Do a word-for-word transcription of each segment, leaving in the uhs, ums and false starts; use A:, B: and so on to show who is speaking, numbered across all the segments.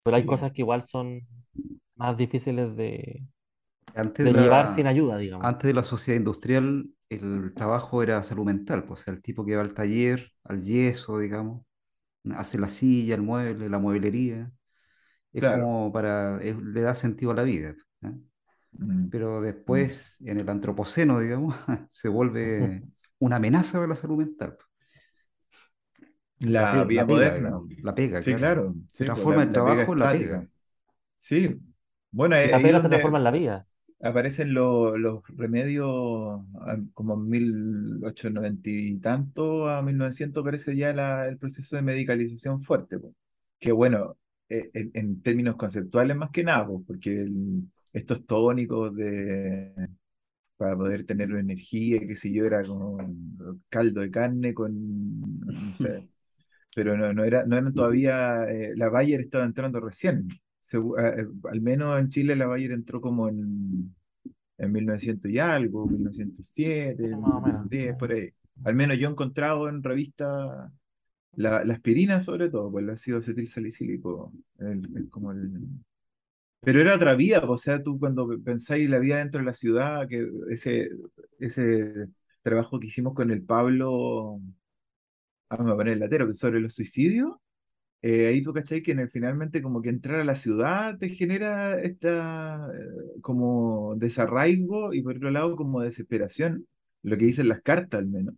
A: pero hay
B: Sí.
A: cosas que igual son más difíciles de,
B: Antes de
A: de llevar sin
B: la,
A: ayuda, digamos.
B: antes de la sociedad industrial, el trabajo era salud mental, pues, o sea, el tipo que va al taller, al yeso, digamos, hace la silla, el mueble, la mueblería, es
C: Claro.
B: como para, es- le da sentido a la vida. ¿Eh?
C: Mm,
B: Pero
C: mm.
B: después, en el antropoceno, digamos, se vuelve una amenaza para la salud mental. La,
C: La
B: pe-
C: vida
B: la pega,
C: moderna.
B: digamos, la pega,
C: Sí,
B: claro.
C: claro.
B: Se
C: Sí, pues la,
B: transforma el
C: la pega
B: trabajo en la
C: estática.
B: pega.
C: Sí. Bueno,
A: Y
C: es
A: la
C: ahí
A: pega se
C: donde
A: transforma en la vida.
C: aparecen lo- los remedios, ah, como en mil ochocientos noventa y tanto a mil novecientos aparece ya la- el proceso de medicalización fuerte, po. Que bueno, eh, en, en términos conceptuales más que nada, po, porque el- estos tónicos de, para poder tener energía, qué sé yo, era como caldo de carne con, no sé, pero no, no era, no eran todavía, eh, la Bayer estaba entrando recién. Segu- eh, eh, al menos en Chile la Bayer entró como en en mil novecientos y algo, mil novecientos siete,
A: Más o menos.
C: mil novecientos diez, por ahí. Al menos yo he encontrado en revistas la, la aspirina, sobre todo, pues el ácido acetilsalicílico, el- el- como el... Pero era otra vida, pues, o sea, tú cuando pensáis la vida dentro de la ciudad, que ese, ese trabajo que hicimos con el Pablo, ah, me voy a poner el latero, que sobre los suicidios, eh, ahí tú cachai que en el, finalmente como que entrar a la ciudad te genera esta eh, como desarraigo y por otro lado como desesperación, lo que dicen las cartas al menos,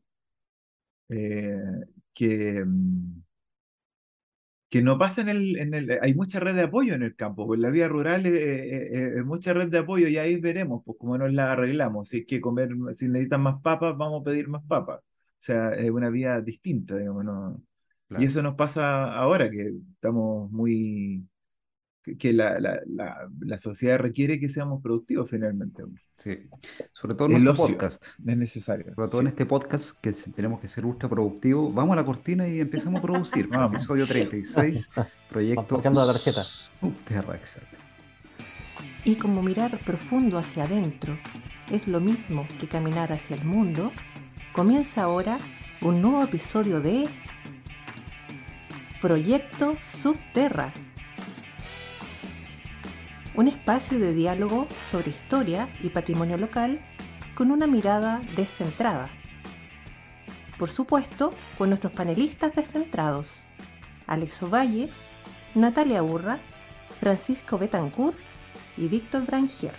C: eh, que, mm, que no pasa en el, en el... Hay mucha red de apoyo en el campo, pues en la vida rural es eh, eh, mucha red de apoyo y ahí veremos pues cómo nos la arreglamos, si hay que comer, si necesitan más papas, vamos a pedir más papas. O sea, es una vida distinta, digamos, ¿no? Y
B: Claro.
C: eso nos pasa ahora que estamos muy que que la, la, la, la sociedad requiere que seamos productivos finalmente.
B: Sí. Sobre todo en
C: El
B: nuestro
C: ocio
B: podcast.
C: es necesario,
B: Sobre todo en
C: sí.
B: este podcast que se- tenemos que ser ultra productivos. Vamos a la cortina y empezamos a producir.
C: Vamos.
B: Episodio treinta y seis,
A: Van
B: proyecto
A: pateando la tarjeta.
B: Subterra, exacto.
D: Y como mirar profundo hacia adentro es lo mismo que caminar hacia el mundo, comienza ahora un nuevo episodio de Proyecto Subterra, un espacio de diálogo sobre historia y patrimonio local con una mirada descentrada. Por supuesto, con nuestros panelistas descentrados, Alex Ovalle, Natalia Urra, Francisco Betancourt y Víctor Brangier.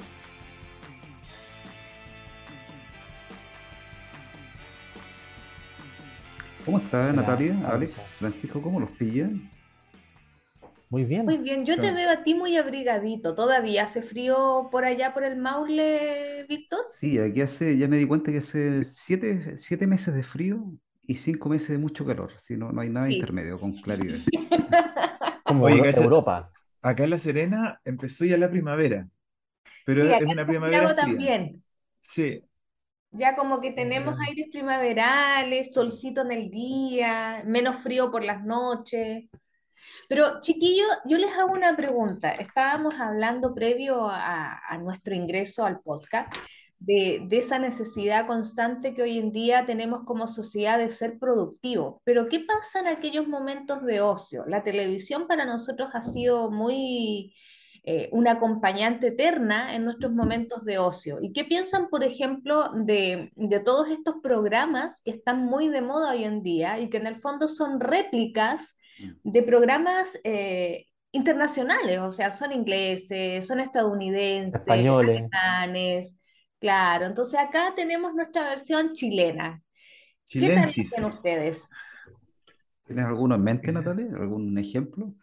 B: ¿Cómo está
A: Hola,
B: Natalia, Alex,
A: Alexa.
B: Francisco? ¿Cómo los pillan?
A: Muy
E: Muy
A: bien.
E: bien, yo te
B: Está-
E: veo a ti muy abrigadito. ¿Todavía hace frío por allá por el Maule, Víctor?
B: Sí, aquí hace, ya me di cuenta que hace siete, siete meses de frío y cinco meses de mucho calor. Sí, no, no hay nada
E: Sí.
B: intermedio, con claridad.
A: Como
C: Oye,
A: Euro-
C: cacha,
A: Europa.
C: acá en La Serena empezó ya la primavera, pero
E: Sí,
C: es
E: acá
C: una
E: en
C: primavera
E: Santiago
C: fría.
E: también.
C: Sí,
E: Ya como que tenemos
A: Eh,
E: aires primaverales, solcito en el día, menos frío por las noches. Pero chiquillo, yo les hago una pregunta. Estábamos hablando previo a, a nuestro ingreso al podcast de, de esa necesidad constante que hoy en día tenemos como sociedad de ser productivos. Pero ¿qué pasa en aquellos momentos de ocio? La televisión para nosotros ha sido muy eh, una acompañante eterna en nuestros momentos de ocio. ¿Y qué piensan, por ejemplo, de, de todos estos programas que están muy de moda hoy en día y que en el fondo son réplicas
B: Mm.
E: de programas eh, internacionales? O sea, son ingleses, son estadounidenses,
A: españoles.
E: alemanes, claro. Entonces acá tenemos nuestra versión chilena. ¿Qué tal la
C: chilensis.
E: ven ustedes?
B: ¿Tienes alguno en mente, Natalia? ¿Algún ejemplo?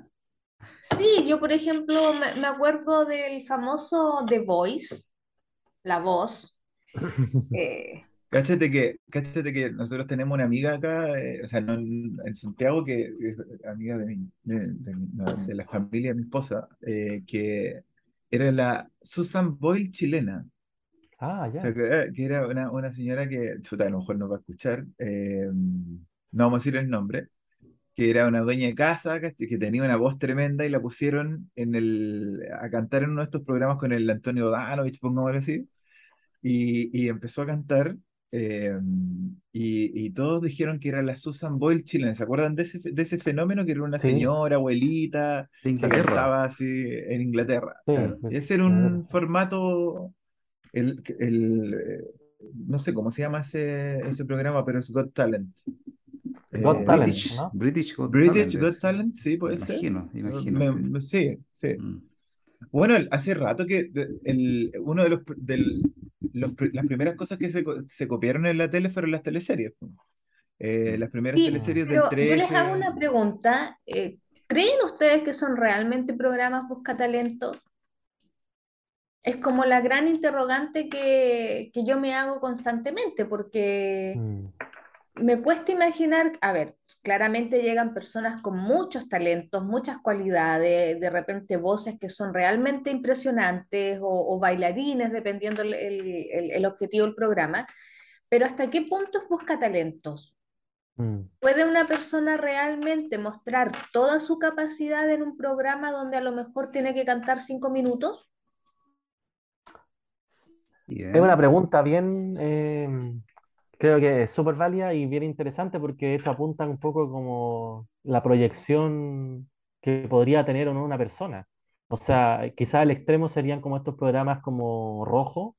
E: Sí, yo por ejemplo me, me acuerdo del famoso The Voice, La Voz. eh,
C: Cáchate que, cáchate que nosotros tenemos una amiga acá, eh, o sea, no en, en Santiago, que es amiga de, mi, de, de mi- no, de la familia de mi esposa, eh, que era la Susan Boyle chilena.
A: Ah,
C: O sea,
A: ya.
C: que, eh, que era una, una señora que, chuta, a lo mejor no va a escuchar, eh, no vamos a decir el nombre, que era una dueña de casa, ¿cachai? Que tenía una voz tremenda y la pusieron en el, a cantar en uno de estos programas con el Antonio Danovich, pongámoslo así, y, y empezó a cantar. eh, y, y todos dijeron que era la Susan Boyle chilena. ¿Se acuerdan de ese, de ese fenómeno que era una
A: Sí,
C: señora, abuelita,
B: De
C: que
B: Inglaterra.
C: cantaba así en Inglaterra?
A: sí,
C: Claro.
A: de-
C: Ese era
A: de-
C: un formato, el, el, eh, no sé cómo se llama ese, ese programa, pero es Got Talent.
A: Got
C: Eh,
A: Talent,
B: British,
A: ¿no?
B: British Got Talent
C: British Got
B: es.
C: Talent, sí,
B: Me
C: puede ser.
B: imagino, imagino,
C: Me-
B: sí.
C: me- sí, sí.
B: Mm.
C: Bueno, el- hace rato que de- el, uno de los, pr- del, los pr- las primeras cosas que se, co- se copiaron en la tele fueron las teleseries, po. Eh,
B: Mm.
C: las primeras
E: Sí,
A: Mm.
C: teleseries del
E: pero yo les hago
C: trece.
E: una pregunta. eh, ¿creen ustedes que son realmente programas Buscatalento? Es como la gran interrogante que, que yo me hago constantemente, porque
A: Mm.
E: me cuesta imaginar, a ver, claramente llegan personas con muchos talentos, muchas cualidades, de repente voces que son realmente impresionantes o, o bailarines, dependiendo el, el- el- el objetivo del programa, pero ¿hasta qué punto es busca talentos?
A: Mm.
E: ¿Puede una persona realmente mostrar toda su capacidad en un programa donde a lo mejor tiene que cantar cinco minutos?
A: Es una
B: Bien.
A: pregunta bien, eh, creo que es súper válida y bien interesante porque de hecho apunta un poco como la proyección que podría tener o no una persona. O sea, quizás el extremo serían como estos programas como Rojo,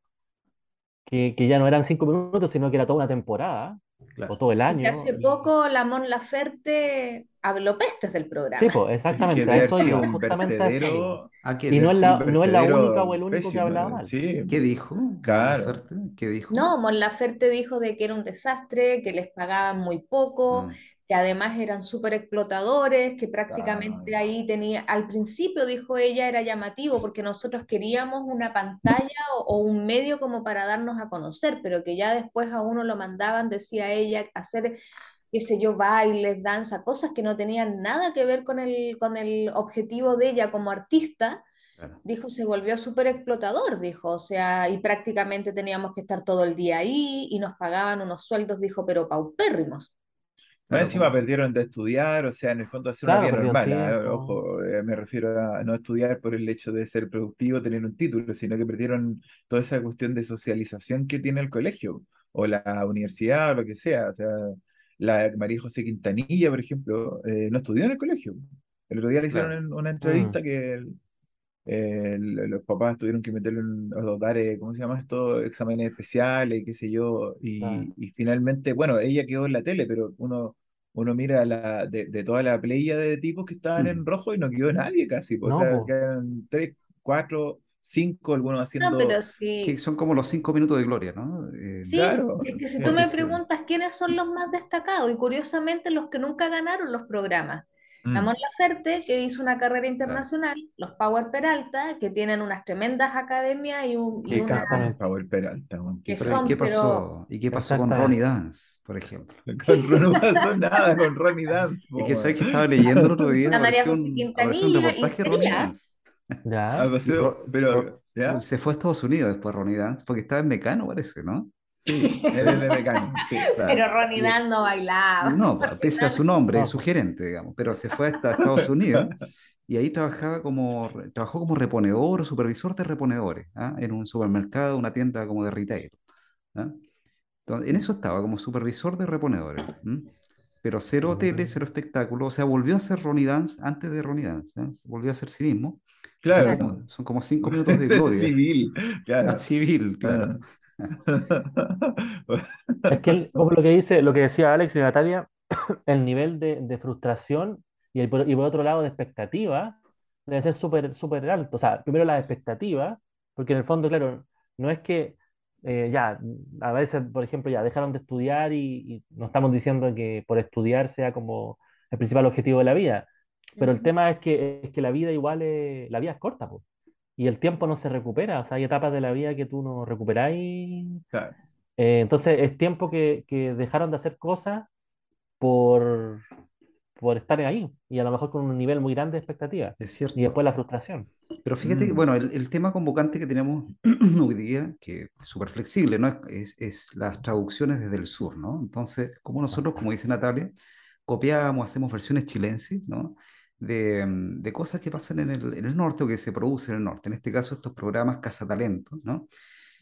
A: que, que ya no eran cinco minutos, sino que era toda una temporada o
B: Claro.
A: todo el
E: Porque
A: año.
E: hace
A: Y
E: poco la Mon Laferte habló pestes del
A: sí,
E: programa.
A: pues
C: Que
A: exactamente, a
C: debe haber
A: eso
C: sido
A: iba,
C: un
A: justamente a eso iba.
C: vertedero,
B: Ah, ¿qué
A: Y
B: debe
A: no es
B: ser?
C: un
A: la, no es la única o
C: vertedero
A: el único que ha
C: pésimo,
A: hablado
C: eh,
A: mal.
C: sí,
B: ¿Qué dijo Mon
C: claro.
B: Laferte? ¿Qué dijo?
E: No, Mon Laferte dijo de que era un desastre, que les pagaban muy poco,
B: Ah,
E: que además eran súper explotadores, que
C: Ah,
E: prácticamente ahí tenía, al principio dijo ella era llamativo porque nosotros queríamos una pantalla o, o un medio como para darnos a conocer, pero que ya después a uno lo mandaban, decía ella, a hacer, qué sé yo, bailes, danza, cosas que no tenían nada que ver con el, con el objetivo de ella como artista.
B: claro.
E: Dijo, se volvió súper explotador, dijo, o sea, y prácticamente teníamos que estar todo el día ahí y nos pagaban unos sueldos, dijo, pero paupérrimos.
C: más
B: Claro,
C: encima
B: como,
C: perdieron de estudiar, o sea, en el fondo hacer una
A: Claro,
C: vida
A: perdieron
C: normal, ah,
A: tiempo.
C: ojo, eh, me refiero a no estudiar por el hecho de ser productivo, tener un título, sino que perdieron toda esa cuestión de socialización que tiene el colegio, o la universidad, o lo que sea. O sea, la María José Quintanilla, por ejemplo, eh, no estudió en el colegio. El otro día le hicieron
B: claro.
C: en- una
A: Mm,
C: entrevista que eh, l- los papás tuvieron que meterle un, o dar, eh, ¿cómo se llama esto? Exámenes especiales, qué sé yo,
A: claro.
C: y, y finalmente, bueno, ella quedó en la tele, pero uno, uno mira la, de, de toda la playa de tipos que estaban en rojo y no quedó nadie casi, pues, o
A: No,
C: sea,
A: pues.
C: quedan tres, cuatro, cinco, algunos
E: No,
C: haciendo,
E: pero
B: Que
E: sí,
B: son como los cinco minutos de gloria, ¿no? Eh,
E: sí,
C: claro,
E: es que si tú
C: sí.
B: porque
E: me
B: se,
E: preguntas quiénes son los más destacados, y curiosamente los que nunca ganaron los programas. La Mon
C: Mm,
E: Laferte, que hizo una carrera
B: claro.
E: internacional, los Power Peralta, que tienen unas tremendas academias y, un, y una
C: Exacto,
A: Exactamente.
C: Power Peralta, man, qué
E: que
B: Pero ¿y qué
E: son,
C: tremendo.
E: pero
B: pasó? ¿Y qué pasó con Ronnie
A: Exactamente.
B: Dance, por ejemplo?
C: Con Ron no pasó nada con Ronnie Dance,
B: Es
C: po,
B: que sabes
C: man.
B: que estaba leyendo el otro día,
E: la María
B: apareció
E: José
B: un, apareció un
E: Quintanilla y
B: reportaje de Ronnie
E: sería.
B: Dance.
C: Ah,
A: Ya.
B: Y
C: pasó-
B: Ro-
C: pero,
B: Ro-
C: ¿ya?
B: se fue a Estados Unidos después Ronnie Dance, porque estaba en Mecano, parece, ¿no?
C: Sí, él es de Mecano, sí.
B: Claro.
E: Pero Ronnie
B: Y,
E: Dan no bailaba.
B: no, pa-
E: Ronnie
B: pese a
E: Dan-
B: su nombre, es
A: No,
B: su
A: pues.
B: gerente, digamos, pero se fue hasta Estados Unidos y ahí trabajaba como, re- trabajó como reponedor o supervisor de reponedores, ¿ah? En un supermercado, una tienda como de retail, ¿ah? Entonces, en eso estaba como supervisor de reponedores. ¿M? Pero cero tele,
A: Mm,
B: cero espectáculo, o sea, volvió a ser Ronnie Dance antes de Ronnie Dance, ¿ah? Volvió a ser sí mismo, y son
C: Claro,
B: como, son como cinco minutos de
C: de
B: gloria,
C: civil,
B: a
C: claro.
B: civil, claro.
C: Ah.
A: Es que, el- como lo que dice, lo que decía Alex y Natalia, el nivel de, de frustración y, el por, y por otro lado de expectativa debe ser súper súper alto. O sea, primero las expectativas, porque en el fondo, claro, no es que eh, ya, a veces, por ejemplo, ya dejaron de estudiar y, y no estamos diciendo que por estudiar sea como el principal objetivo de la vida, pero el
E: Ujú.
A: tema es que, es que la vida igual es, la vida es corta, po, y el tiempo no se recupera. O sea, hay etapas de la vida que tú no recuperáis.
C: Claro.
A: Eh, entonces, es tiempo que, que dejaron de hacer cosas por, por estar ahí y a lo mejor con un nivel muy grande de expectativa.
B: Es
A: Y después
B: cierto.
A: la frustración.
B: Pero fíjate que,
C: Mm,
B: bueno, el, el tema convocante que tenemos hoy día, que es súper flexible, ¿no? Es, es las traducciones desde el sur, ¿no? Entonces, como nosotros, como dice Natalia, copiamos, hacemos versiones chilensis, ¿no? De, mm, de cosas que pasan en el, en el norte o que se producen en el norte. En este caso, estos programas Cazatalentos, ¿no?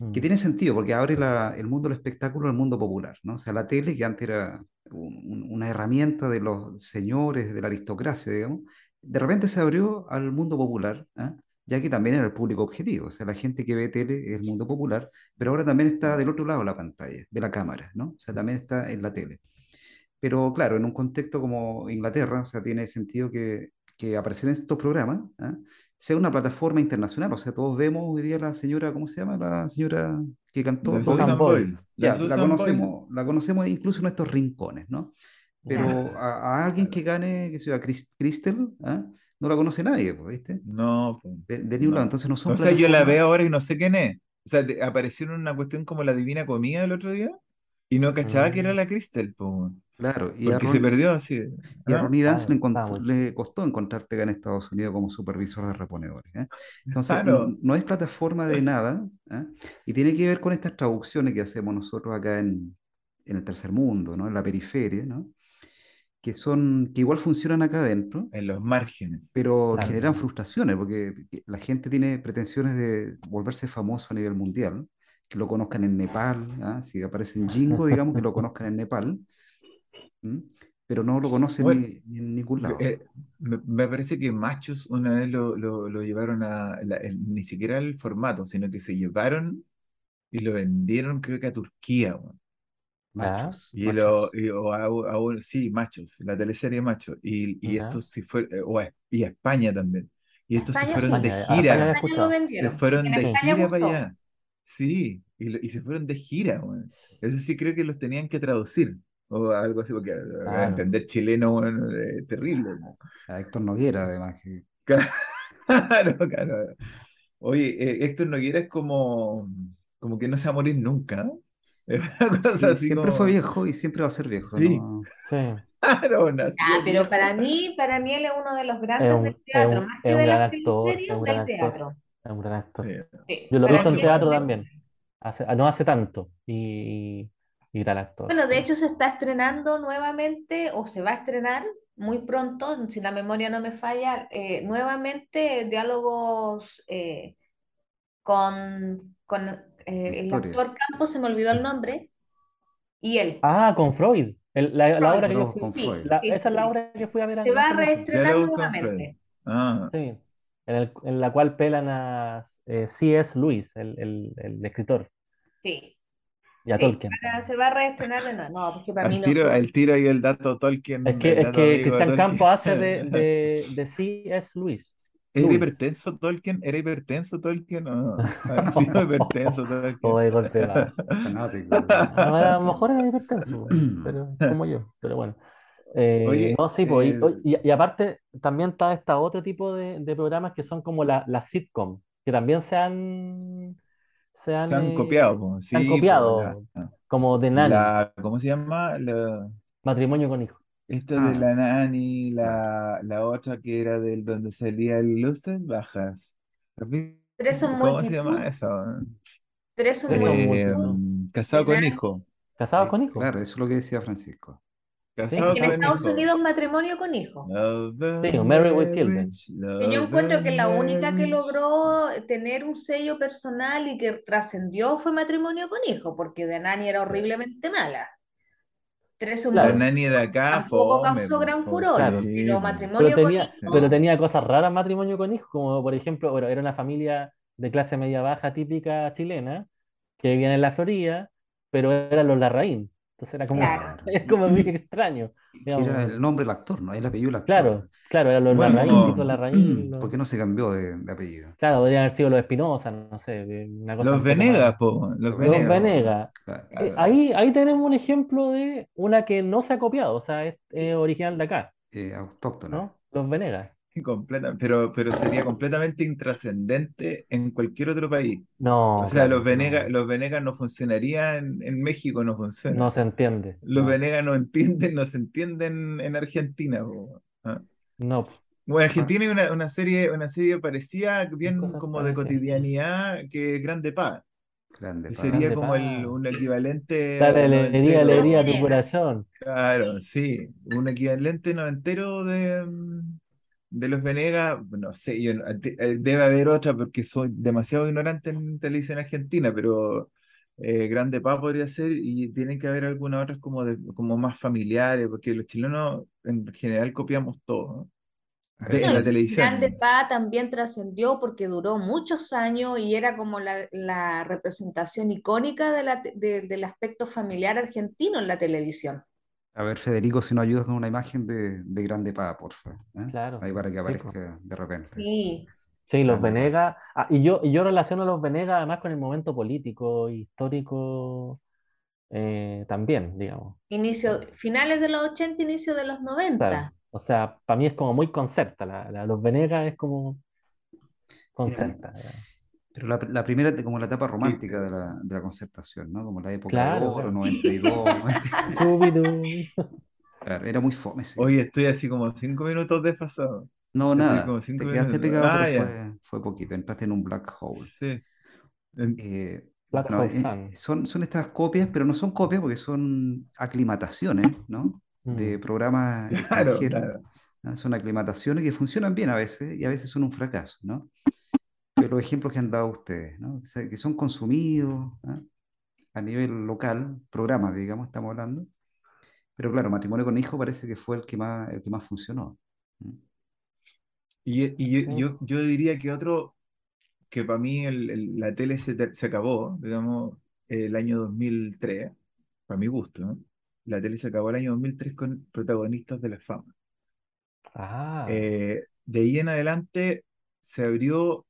B: que
A: Mm.
B: tiene sentido porque abre la- el mundo del espectáculo al mundo popular, ¿no? O sea, la tele, que antes era un- un- una herramienta de los señores, de la aristocracia, digamos, de repente se abrió al mundo popular, ¿ah? Ya que también era el público objetivo, o sea, la gente que ve tele es el mundo popular, pero ahora también está del otro lado de la pantalla, de la cámara, ¿no? O sea, también está en la tele. Pero claro, en un contexto como Inglaterra, o sea, tiene sentido que, que aparecer en estos programas, ¿ah? Sea una plataforma internacional. O sea, todos vemos hoy día la señora, ¿cómo se llama? La señora que cantó
C: La
B: Bowie.
A: Susan
C: Susan
A: Boyle.
C: Boyle, la
B: Ya, la
C: Susan Boyle.
B: conocemos, la conocemos incluso en nuestros rincones, ¿no?
A: Ya.
B: Pero a, a alguien
C: Claro.
B: que gane, que sea Chris- Crystal, ¿ah? No la conoce nadie, pues, ¿viste?
C: No, po,
B: De, de ningún lado.
C: no.
B: Entonces no son
C: O sea, yo la
B: plataformas,
C: veo ahora y no sé quién es. O sea, te- apareció en una cuestión como la Divina Comida el otro día y no cachaba que era
A: Mm.
C: la Crystal, po,
B: claro. Y a,
C: porque se
B: Ron-
C: perdió así.
B: Y a
C: ¿Ah?
B: Ronnie Dance
A: Ah,
B: le,
A: estaba
B: encont-
A: muy.
B: le costó encontrar pega en Estados Unidos como supervisor de reponedores, ¿eh? Entonces, no,
C: Claro,
B: no es plataforma de nada, ¿eh? Y tiene que ver con estas traducciones que hacemos nosotros acá en, en el tercer mundo, ¿no? En la periferia, ¿no? Que son, que igual funcionan acá adentro,
C: en los márgenes.
B: pero
A: Claro.
B: generan frustraciones, porque la gente tiene pretensiones de volverse famoso a nivel mundial, que lo conozcan en Nepal, ¿ah? Si aparece en Jingo, digamos que lo conozcan en Nepal, ¿m? Pero no lo conocen
C: Bueno,
B: ni, ni en ningún lado.
C: eh, me, me parece que Machos una vez lo, lo, lo llevaron a, la- el- ni siquiera el formato, sino que se llevaron y lo vendieron creo que a Turquía, weón.
A: Ya,
B: Machos,
C: Y lo,
B: machos.
C: y- o a, a un- sí, Machos, la teleserie Machos. Y, y
A: ya.
C: estos sí fue, eh, o a, y a España también. Y
E: A
C: estos se
E: España
C: fueron
E: sí,
C: de
A: España, a España
E: a
A: había
C: gira,
E: España lo
A: escuchado.
C: se
E: vendieron, porque
C: fueron
E: en
C: de
E: España
C: gira para
E: gustó.
C: allá. Sí, y, lo- y se fueron de gira, weón. Eso sí creo que los tenían que traducir. O algo así, porque eh,
A: Claro.
C: entender chileno, weón, es terrible, weón.
B: A Héctor Noguera, además. Que,
C: Claro, claro. Oye, eh, Héctor Noguera es como, como que no se va a morir nunca, ¿no? Es una cosa
B: sí,
C: así
B: siempre fue
C: como,
B: viejo y siempre va a ser viejo,
C: sí,
B: ¿no?
A: Sí.
C: claro, nació
E: Ah, pero
C: viejo.
E: para mí, para mí él es uno de los
A: Es
E: grandes del
A: un, es
E: teatro,
A: un,
E: más
A: es
E: que
A: un
E: de
A: gran
E: las
A: actor, es
E: teleseries,
A: un gran
E: del
A: actor,
E: teatro.
A: es un gran
C: Sí.
A: actor.
E: Sí,
A: Yo lo he
E: para
A: visto
E: mí
A: en
E: es
A: teatro
E: uno de-
A: también, hace, no hace tanto, y, y gran actor,
E: Bueno, de
A: sí.
E: hecho se está estrenando nuevamente, o se va a estrenar muy pronto, si la memoria no me falla, eh, nuevamente diálogos eh, con, con eh, el
B: Victoria.
E: actor Campos, se me olvidó el nombre, y él.
A: Ah, con Freud. El- la, la obra
E: Freud.
A: que yo
B: Diálogos
A: fui,
B: con
E: Sí,
B: Freud.
A: la-
E: sí,
A: esa
E: sí,
A: es la
E: sí.
A: obra que fui a ver
E: Se
A: no
E: va a
A: hace mucho.
E: reestrenar
C: Diálogo con Freud.
E: nuevamente.
C: Ah,
A: Sí, en, el- en la cual pelan a eh, C S. Lewis, el, el, el escritor,
E: Sí,
A: y a
E: sí,
A: Tolkien.
E: para- se va a reestrenar de nuevo. No, porque para mí
C: al
E: no.
C: tiro, al tiro y el dato
A: Es
C: Tolkien,
A: que,
C: el
A: es
C: dato
A: que
C: amigo de
A: Cristian
C: Tolkien.
A: Campo hace de, de, de C S. Lewis.
C: ¿Era
A: Lewis.
C: hipertenso Tolkien? ¿Era hipertenso Tolkien? ¿O habrá sido hipertenso
A: O
C: Tolkien?
A: de golpe bajo.
B: Fanático.
A: A lo mejor era hipertenso, pero como yo, pero bueno. Eh,
C: Oye,
A: no, sí, pues,
C: eh,
A: y, y- y aparte también está este otro tipo de, de programas que son como la, la sitcom, que también se han, se
C: se
A: han,
C: han
A: eh,
C: copiado, po.
A: se han
C: Sí, pues la,
A: copiado, como The Nanny,
C: la, ¿cómo se llama? La,
A: Matrimonio con hijos.
C: esta de
B: Ah,
C: la Nani,
B: claro.
C: la, la otra que era del donde salía el Luces Bajas. ¿Has
E: Tres son
C: visto? ¿Cómo se llama
E: multitud,
C: eso?
E: tres son
A: Tres son
C: Eh,
E: multitud,
A: multitud.
C: Casado
E: de
C: con
E: nada.
C: hijo.
A: ¿Casados
B: Eh,
A: con hijos?
B: claro, eso es lo que decía Francisco.
E: Es
A: Sí,
C: Casado
E: que en
A: casados
C: con
A: con
E: Estados
A: hijos.
C: hijo.
E: Unidos matrimonio con hijos.
C: Love
A: Sí,
C: and
A: Married with Children.
C: marriage,
E: Que yo
C: love
E: encuentro que
C: and
E: la única que
C: marriage.
E: logró tener un sello personal y que trascendió fue matrimonio con hijos, porque de Nani era
C: Sí.
E: horriblemente mala. Tres son
C: La
A: Claro,
C: Nani de
E: multitud,
C: acá,
E: tampoco
C: fome,
E: causó
C: po,
E: gran
C: fo-
E: furor,
A: claro.
C: sí,
E: pero
C: po,
A: Pero
E: matrimonio con
A: tenía,
C: sí.
A: pero
E: hijos,
A: tenía cosas raras matrimonio con hijos, como por ejemplo, bueno, era una familia de clase media baja típica chilena, que vivían en la Florida, pero eran los Larraín. Entonces era como,
E: claro.
B: Claro.
A: es
B: Y,
A: como muy
B: y-
A: extraño.
B: que era
A: Digamos.
B: el nombre del actor, ¿no? El apellido del actor.
A: Claro, claro, eran los
B: ¿Por qué
A: Larraín,
C: Como
A: Tito
B: no,
A: Larraín.
B: por
A: los-
B: qué no se cambió de, de apellido?
A: Claro, podrían haber sido los Espinosa, no sé, de una cosa
C: los
A: un poco más.
C: Venegas, po, los
B: Los
A: Los
C: Venegas.
B: Venegas.
A: Venegas.
B: Claro.
A: Eh,
C: Claro.
A: ahí, ahí tenemos un ejemplo de una que no se ha copiado, o sea, es, es original de acá,
B: Eh, autóctona.
A: ¿no? Los Venegas.
C: Completa- pero, pero sería completamente intrascendente en cualquier otro país. O
A: No,
C: sea, los
A: claro,
C: Venegas,
A: no,
C: los Venegas no funcionarían en, en México, no
A: no
C: funciona.
A: se entiende,
C: Los
A: no,
C: Venegas no entienden, no se entienden en Argentina, po. ¿Ah?
A: no,
C: Bueno,
B: Ah,
C: Argentina hay una, una serie, una serie parecida,
A: hay
C: bien
A: cosas
C: como
A: para
C: de
A: decir.
C: cotidianidad, que es Grande Paz,
B: grande
C: que
B: pa.
C: sería
A: Grande
C: como el,
A: paz.
C: un equivalente
A: Dale
C: a
A: alegría,
E: De los
C: noventero.
A: alegría a tu
E: Venegas.
A: corazón.
C: Claro, sí, un equivalente noventero de, mm, de los Venegas, no sé, yo no- te- eh, debe haber otra porque soy demasiado ignorante en televisión argentina, pero eh, Grande Pa podría ser y tienen que haber algunas otras como, de, como más familiares, porque los chilenos en general copiamos todo, ¿no?
B: A ver,
C: De,
E: No,
C: en
E: y
C: la
B: fíjense.
E: Grande
C: televisión.
E: Pa también trascendió porque duró muchos años y era como la, la representación icónica de la te- de- del aspecto familiar argentino en la televisión.
B: A ver, Federico, si nos ayudas con una imagen de, de Grande Pa, por favor. ¿Eh?
A: Claro,
B: Ahí para que
A: sí, pues.
B: aparezca de repente.
E: Sí,
A: Sí, los
B: Grande Pa.
A: Venegas. Ah, y yo, y yo relaciono a los Venegas además con el momento político, histórico eh, también, digamos.
E: inicio, finales de los ochenta, inicio de los
A: Claro.
E: noventa.
A: O sea, para mí es como muy concerta. La, la- los Venegas es como
B: Mira,
A: concerta, digamos.
B: pero la, la primera, como la etapa
C: Que,
B: romántica de la, de la concertación, ¿no? Como la época de
A: Claro,
B: oro,
A: claro.
B: noventa y dos, noventa.
A: Scooby-Doo.
B: Claro, era muy fome, sí.
C: hoy estoy así como cinco minutos desfasado.
B: No,
C: Estoy
B: nada,
C: como cinco
B: te quedaste
C: minutos.
B: pegado, pero
C: Ah, ya.
B: fue, fue poquito, entraste en un black hole.
C: Sí. En-
B: Eh,
A: Black
B: bueno,
A: Hole
B: eh,
A: Sun.
B: son, son estas copias, pero no son copias porque son aclimataciones, ¿no? De
A: Mm.
B: programas
C: claro,
B: extranjeros.
C: claro.
B: ¿Ah? Son aclimataciones que funcionan bien a veces y a veces son un fracaso, ¿no? Pero los ejemplos que han dado ustedes, ¿no? O sea, que son consumidos, ¿ah? A nivel local, programas, digamos, estamos hablando. Pero claro, Matrimonio con Hijo parece que fue el que más, el que más funcionó. ¿Mm?
C: Y, y
A: Sí.
C: yo, yo, yo diría que otro, que para mí el- el- la tele se, ter- se acabó, digamos, el año dos mil tres para mi gusto, ¿no? La tele se acabó el año dos mil tres con protagonistas de la fama.
A: Ah,
C: Eh, de ahí en adelante se abrió,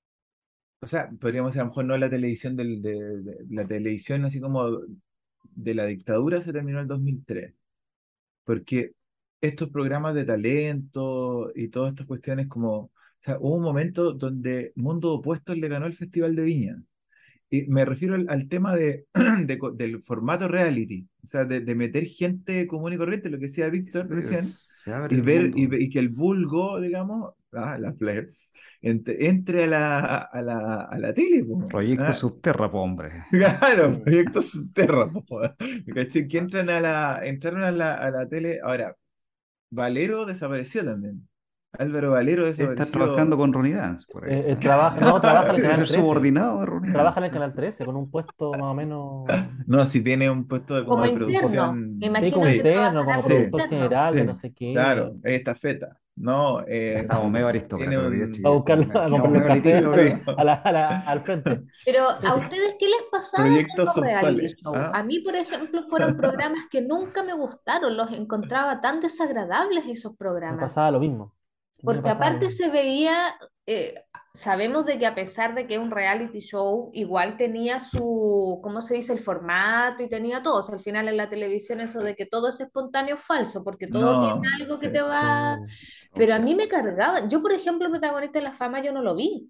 C: o sea, podríamos decir, a lo mejor no la televisión del, de, de- la televisión así como de la dictadura se terminó en el dos mil tres porque estos programas de talento y todas estas cuestiones como, o sea, hubo un momento donde Mundo Opuesto le ganó el Festival de Viña. Y me refiero al, al tema de, de co- del formato reality, o sea, de, de meter gente común y corriente, lo que decía
B: Eso
C: Víctor
B: te-
C: recién,
B: se abre
C: y
B: el
C: ver y,
B: mundo.
C: ve- y que el vulgo, digamos, ah, la plebs, entre, entre a la, a la, a la tele, po,
B: Proyecto
C: ah.
B: Subterra, po, hombre.
C: Claro,
A: mm.
C: Proyecto Subterra, po, ¿cachai? Que entran a la, entraron a la, a la tele. Ahora, Valero desapareció también. Álvaro Valero
B: Debe estar trabajando
C: desapareció.
B: con Ronnie Dance por ahí.
A: Eh, eh,
B: ¿Ah?
A: trabaja, no, trabaja en el
C: Claro.
B: Debe
A: Canal
B: ser
A: trece.
B: subordinado de Ronnie
A: Trabaja en
B: Dance.
A: el Canal trece con un puesto más o menos.
C: No, si tiene un puesto de, como
E: Como
C: de
A: un puesto-
E: interno, me
C: producción.
A: sí, como
E: imagino que
C: Sí,
A: interno,
E: trabajará
A: como
E: como
C: sí,
A: productor
E: interno.
A: general de no
C: sí.
A: sé qué.
C: Claro, esta feta. No, eh,
B: Estamos medio
C: tiene
B: aristócratas hoy día,
A: A
C: un.
B: chiquillos.
A: buscarlo,
B: Estamos medio,
A: a
B: estamos
A: comprarle un
B: medio
A: café
B: elitistas hoy
A: a
B: día.
A: la- a la- al frente.
E: Pero ¿a ustedes qué les pasaba con
C: Proyecto
E: los reality
C: Subsole.
E: shows?
C: ¿Ah?
E: A mí, por ejemplo, fueron programas que nunca me gustaron, los encontraba tan desagradables esos
A: Me
E: programas.
A: pasaba lo mismo. A mí me
E: Porque
A: pasaba lo
E: aparte
A: mismo.
E: se veía, eh, sabemos de que a pesar de que es un reality show, igual tenía su, ¿cómo se dice?, el formato y tenía todo. O sea, al final en la televisión eso de que todo es espontáneo es falso, porque todo tiene
C: No,
E: algo que
C: sí.
E: te va...
A: Sí.
E: Pero a
B: Obvio.
E: mí me cargaba. Yo, por ejemplo, el protagonista de La Fama, yo no lo vi.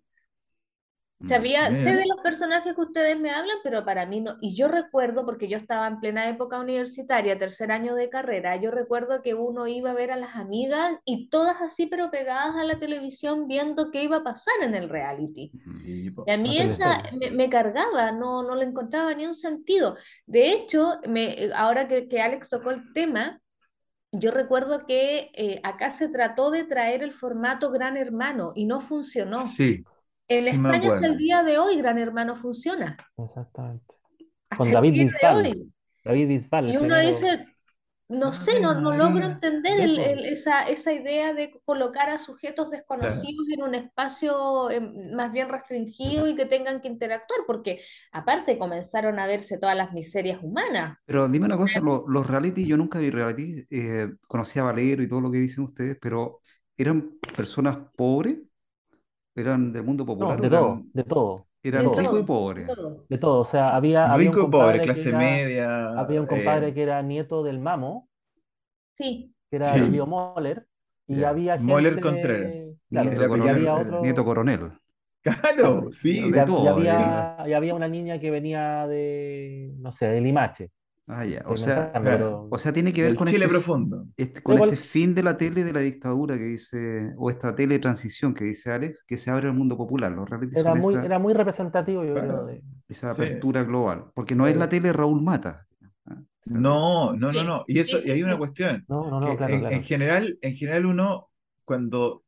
B: Mm.
E: Sabía, sé
C: Mira,
E: de los personajes que ustedes me hablan, pero para mí no. Y yo recuerdo, porque yo estaba en plena época universitaria, tercer año de carrera, yo recuerdo que uno iba a ver a las amigas y todas así, pero pegadas a la televisión viendo qué iba a pasar en el reality.
B: Mm.
C: sí,
E: Y
C: po.
E: a
A: Una
E: mí esa
A: teleserie.
E: me, me cargaba, no, no le encontraba ni un sentido. De hecho, me, ahora que, que Alex tocó el tema, yo recuerdo que eh, acá se trató de traer el formato Gran Hermano y no funcionó.
C: Sí,
E: En
C: sí me
E: España hasta el
C: acuerdo.
E: día de hoy Gran Hermano funciona,
A: Exactamente. Con
E: hasta el
A: David
E: día de
A: Bisbal.
E: hoy.
A: David Bisbal, el
E: Y uno
A: primero.
E: dice, no sé,
C: Ave
E: no, no logro
C: María.
E: entender
A: Sí,
E: el-
A: po.
E: el- esa, esa idea de colocar a sujetos
C: Claro.
E: desconocidos en un espacio eh, más bien restringido y que tengan que interactuar, porque aparte comenzaron a verse todas las miserias humanas.
B: Pero dime una cosa, lo- los reality, yo nunca vi reality, eh, conocí a Valero y todo lo que dicen ustedes, pero ¿eran personas pobres? ¿Eran del mundo
A: No,
B: popular o
A: de todo,
B: eran,
A: de todo, de
B: eran
E: De
A: todo,
B: ricos y
E: todo, de
B: pobres?
E: todo.
A: de todo. O sea,
E: Sí,
A: había, había un
C: Rico y pobre,
A: compadre que
C: clase
A: era,
C: media.
A: había un
C: eh,
A: compadre que era nieto del Mamo,
E: sí,
A: que era el
C: sí,
B: Ya,
A: tío Moller, y
B: ya.
A: había
C: Moller Contreras.
A: gente, claro,
C: El
B: Nieto
A: y
C: apellido
A: había
B: coronel,
C: era.
B: nieto
A: otro,
B: coronel.
A: claro,
C: Claro,
B: Ya,
C: sí.
A: y,
B: de
A: hab- y
B: todo ahí, ¿no?
A: había, y había una niña que venía de, no sé, de Limache,
B: Ah, ya. O
A: estoy
B: sea,
A: inventando,
C: Ja,
A: pero
B: o sea, tiene que ver
C: del
B: con
C: Chile
B: este, f-
C: profundo.
B: este-
A: da
B: con este
A: igual,
B: fin de la tele de la dictadura que dice, o esta tele de transición que dice Alex, que se abre al mundo popular. Los reality
A: era
B: son
A: muy,
B: esa,
A: era muy representativo, yo creo,
C: Claro,
A: de,
B: esa
C: sí.
B: apertura global, porque no es la
A: de-
B: tele Raúl Mata. ¿Ah? O sea,
C: No, no, no,
E: sí,
C: no. Y
E: sí,
C: eso, y
E: sí,
C: hay una
E: sí.
C: cuestión,
A: no, no, no,
C: que
A: claro,
C: en, en
A: claro.
C: general, en general uno, cuando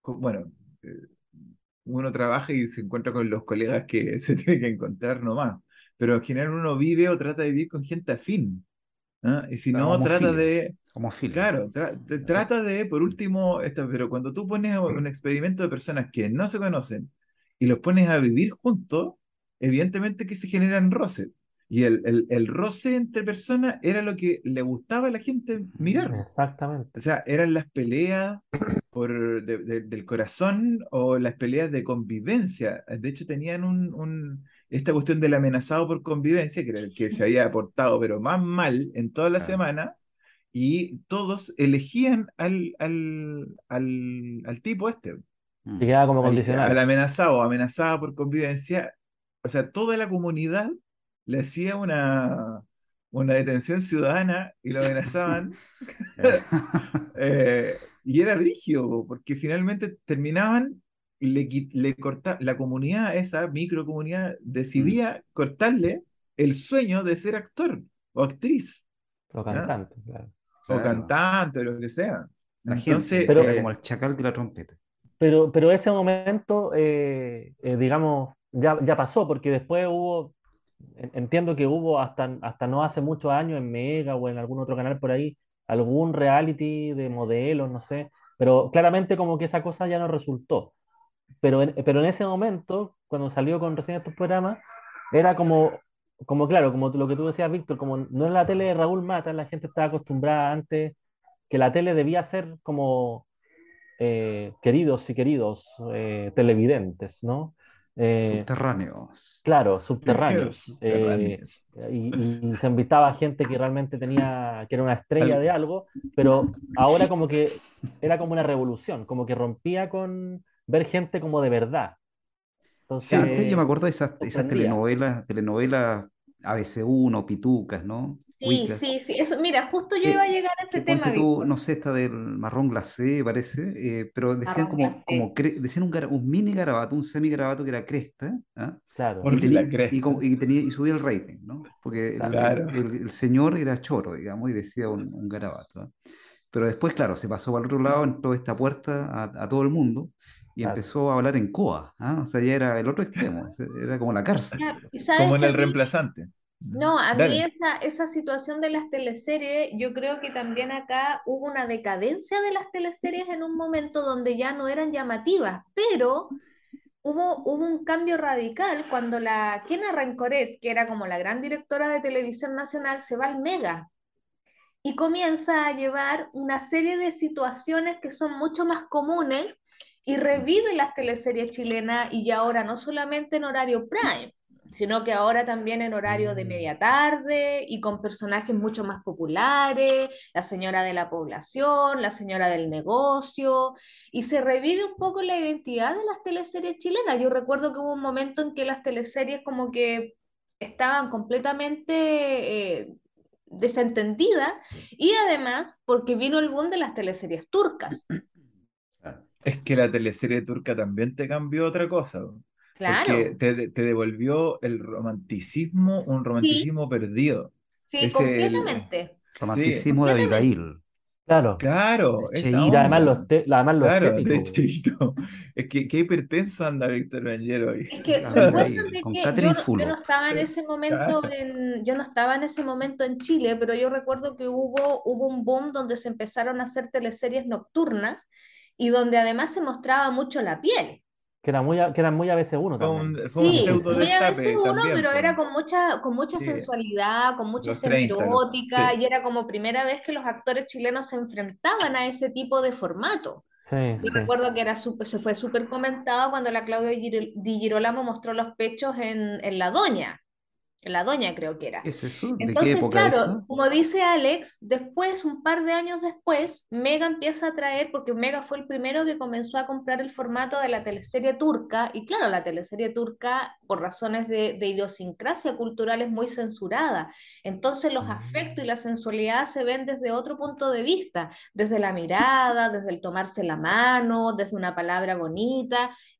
C: co- bueno, eh, uno trabaja y se encuentra con los colegas que se tiene que encontrar nomás, pero en general uno vive o trata de vivir con gente afín, ¿ah? Y si
B: Claro,
C: no, trata
B: homofilia,
C: de,
B: homofilia.
C: claro, tra- te- trata de, por último, esto, pero cuando tú pones un experimento de personas que no se conocen y los pones a vivir juntos, evidentemente que se generan roces. Y el, el, el roce entre personas era lo que le gustaba a la gente mirar. O
A: Exactamente.
C: sea, eran las peleas por, de- de- del corazón o las peleas de convivencia. De hecho, tenían un, un- esta cuestión del amenazado por convivencia, que era el que se había portado, pero más mal en toda la
B: Claro.
C: semana, y todos elegían al, al, al, al tipo este,
A: Y
B: Mm.
A: queda como
C: al, al
A: condicional.
C: amenazado, amenazada por convivencia. O sea, toda la comunidad le hacía una, una detención ciudadana y lo amenazaban. Eh, y era brígido, po, porque finalmente terminaban, le, qui- le corta, la comunidad, esa microcomunidad,
B: Mm.
C: decidía cortarle el sueño de ser actor o actriz,
A: Lo
C: ¿ya?
A: cantante, claro.
C: O
B: Claro.
C: cantante, o lo que sea.
B: La gente,
C: Entonces,
B: que era
A: Pero,
B: como
C: eh,
B: el chacal de la trompeta.
A: pero, pero ese momento, eh, eh, digamos, ya, ya pasó, porque después hubo, en- entiendo que hubo hasta, hasta no hace muchos años en Mega o en algún otro canal por ahí, algún reality de modelos, no sé, pero claramente como que esa cosa ya no resultó. Pero en, pero en ese momento, cuando salió con recién estos programas, era como, como claro, como lo que tú decías, Víctor, como no es la tele de Raúl Mata, la gente estaba acostumbrada antes que la tele debía ser como eh, queridos y queridos eh, televidentes, ¿no? Eh,
B: Subterráneos.
A: claro, subterráneos. eh,
C: subterráneos.
A: y, y se invitaba a gente que realmente tenía, que era una estrella
C: Al-
A: de algo, pero ahora como que era como una revolución, como que rompía con ver gente como de verdad.
B: Antes yo me
A: Entonces,
B: acuerdo de esas, esas
A: sorprendía.
B: telenovelas, telenovelas A B C uno, Pitucas, ¿no?
E: Sí,
B: Cuicas.
E: sí, sí. Eso, mira, justo yo iba a
B: Que,
E: llegar a ese
B: que ponte
E: tema,
B: tú,
E: Víctor.
B: no sé, esta del marrón glacé, parece, eh, pero decían
E: Marrón
B: como, como
E: glacé.
B: cre- decían un, gara- un mini garabato, un semi garabato que era cresta, ¿ah?
A: Claro,
B: Y
C: por
B: tenía,
C: la
B: y,
C: cresta.
B: como- y tenía, y subía el rating, ¿no? Porque el,
A: claro.
B: el-
C: Claro.
B: el- el señor era choro, digamos, y decía un, un garabato, ¿ah? Pero después, claro, se pasó para el otro lado, entró esta puerta a, a todo el mundo y
A: Claro.
B: empezó a hablar en coa, ¿ah? O sea, ya era el otro extremo, ese- era como la cárcel.
E: Ya, y sabes
C: Como en
E: que a
C: el
E: mí,
C: reemplazante. Ujú.
E: no, a mí
C: Dale.
E: esa, esa situación de las teleseries, yo creo que también acá hubo una decadencia de las teleseries en un momento donde ya no eran llamativas, pero hubo, hubo un cambio radical cuando la Kena Rencoret, que era como la gran directora de televisión nacional, se va al Mega y comienza a llevar una serie de situaciones que son mucho más comunes y revive las teleseries chilenas y ya ahora no solamente en horario prime, sino que ahora también en horario de
A: Mm.
E: media tarde y con personajes mucho más populares, la señora de la población, la señora del negocio, y se revive un poco la identidad de las teleseries chilenas. Yo recuerdo que hubo un momento en que las teleseries como que estaban completamente eh, desentendidas y además porque vino el boom de las teleseries turcas.
B: Claro.
C: Es que la teleserie turca también te cambió otra cosa, ¿no? Porque
E: Claro,
C: te, te devolvió el romanticismo, un
E: sí,
C: romanticismo perdido.
E: sí,
C: Ese, el,
E: completamente,
C: sí,
B: Romanticismo de
E: completamente.
B: Abigail,
A: Claro.
B: de
C: claro, esa
A: Y además
B: Cheíto.
A: lo,
C: onda.
A: este- además lo
C: Claro, de
A: estético.
C: chiquito. Es que qué hipertenso anda Víctor Rangel hoy.
E: Es que recuerdan
B: Abigail,
E: de
B: con
E: que yo,
B: Catherine
E: no- yo no
B: Fulop.
E: estaba en ese momento en, yo no estaba en ese momento en Chile, pero yo recuerdo que hubo, hubo un boom donde se empezaron a hacer teleseries nocturnas y donde además se mostraba mucho la piel.
A: Que, era muy, a- que eran muy A B C uno
C: Fue
A: también.
C: un, fue un
A: Cuando se
E: Sí,
C: pseudo
A: hizo.
E: muy a veces
C: destape
E: uno,
C: también,
E: pero
C: pues.
E: era con mucha, con mucha
C: Sí,
E: sensualidad, con mucha
C: los
E: escena
C: treinta los,
E: erótica,
C: sí,
E: y era como primera vez que los actores chilenos se enfrentaban a ese tipo de formato.
A: Sí,
E: Yo
A: sí.
E: recuerdo que era súper- se fue súper comentado cuando la Claudia Di Giro- Di Girolamo mostró los pechos en, en La Doña, en La Doña creo que
B: ¿Qué
E: era.
B: es eso? ¿De qué
E: Entonces,
B: época
E: claro,
B: eso?
E: como dice Alex, después, un par de años después, Mega empieza a traer, porque Mega fue el primero que comenzó a comprar el formato de la teleserie turca, y claro, la teleserie turca, por razones de, de idiosincrasia cultural, es muy censurada. Entonces, los afectos y
A: Mm.
E: la sensualidad se ven desde otro punto de vista, desde la mirada, desde el tomarse la mano, desde una palabra bonita,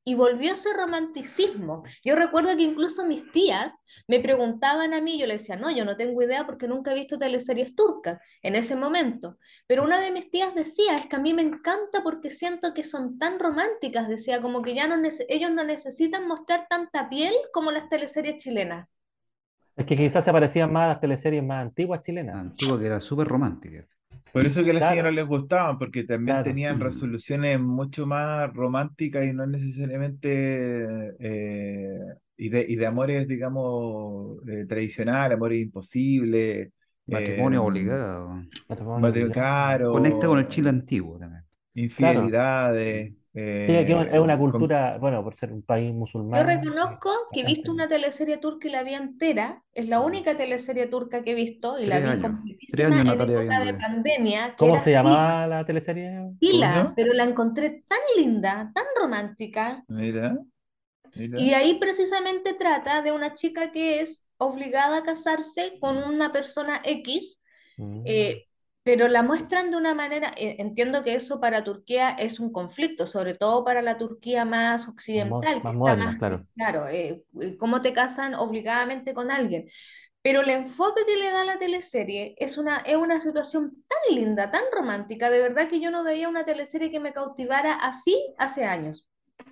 E: y volvió ese romanticismo. Yo recuerdo que incluso mis tías me preguntaban a mí, yo les decía, no, yo no tengo idea porque nunca he visto teleseries turcas en ese momento. Pero una de mis tías decía, es que a mí me encanta porque siento que son tan románticas, decía, como que ya no nece- ellos no necesitan mostrar tanta piel como las teleseries chilenas.
A: Es que quizás se parecían más a las teleseries más antiguas chilenas.
B: Antigua que era súper romántica.
C: Por eso que a las señoras
A: Claro,
C: les gustaban, porque también
A: claro.
C: tenían
B: Mm.
C: resoluciones mucho más románticas y no necesariamente eh, y de, y de amores, digamos, eh, tradicionales, amores imposibles, eh,
B: Matrimonio obligado.
A: Matrimonio
C: matri-
A: obligado.
B: Conecta con
C: caro,
B: el Chile antiguo también.
A: Claro.
C: infidelidades,
B: Mm.
A: Sí, aquí es
C: eh,
A: una
C: con-
A: cultura, bueno, por ser un país
E: Yo
A: musulmán, eh,
E: reconozco que he visto
A: bastante.
E: una teleserie turca y la vi entera. Es la
B: Mm.
E: única teleserie turca que he visto y la
B: Tres
E: vi
B: años. Tres años
E: completísima en
B: Natalia
E: época
B: viendo.
E: de pandemia, que
A: ¿Cómo
E: era
A: se
E: Sila.
A: llamaba la teleserie?
C: ¿cómo se
E: Sila,
C: llama?
E: pero la encontré tan linda, tan romántica.
C: Mira, mira.
E: Y ahí precisamente trata de una chica que es obligada a casarse con
B: Mm.
E: una persona X,
A: Mm,
E: eh, pero la muestran de una manera, eh, entiendo que eso para Turquía es un conflicto, sobre todo para la Turquía más
A: más, mo-
E: occidental, que
A: más
E: está
A: moderna,
E: más,
A: claro.
E: claro, eh, eh, cómo te casan obligadamente con alguien. Pero el enfoque que le da la teleserie es una, es una situación tan linda, tan romántica, de verdad que yo no veía una teleserie que me cautivara así hace años.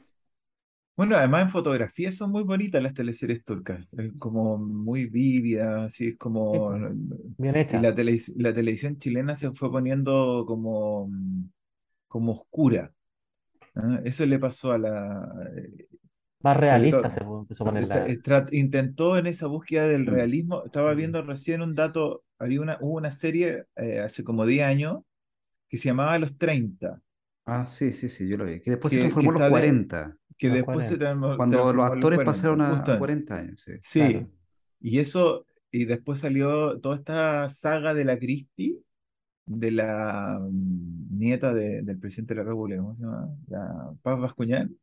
C: Bueno, además en fotografía son muy bonitas las teleseries turcas, es como muy vívida, así es
A: Sí,
C: como...
A: pues, bien
C: Y
A: hecha,
C: la, televis- la televisión chilena se fue poniendo como, como oscura, ¿ah? Eso le pasó a la... eh,
A: más
C: sobre
A: realista
C: todo,
A: se pu- empezó a poner
C: esta-
A: la...
C: eh, tra- intentó en esa búsqueda del
B: Mm.
C: realismo, estaba
A: Mm.
C: viendo recién un dato, había una, hubo una serie eh, hace como diez años que se llamaba Los Treinta,
B: Ah, sí, sí, sí, yo lo vi. Que después se
C: que, que
B: transformó en los
C: está de,
B: cuarenta.
C: que
A: Los
C: después se
A: cuarenta,
C: transmo-
B: Cuando los
C: transformó en Los
B: actores
C: Cuarenta,
B: pasaron a, a
C: justo.
B: cuarenta años, sí.
A: claro.
C: Sí, y eso, y después salió toda esta saga de la Christie, de la mm, nieta de- del presidente de la República, ¿cómo se llama? La Paz Bascuñán,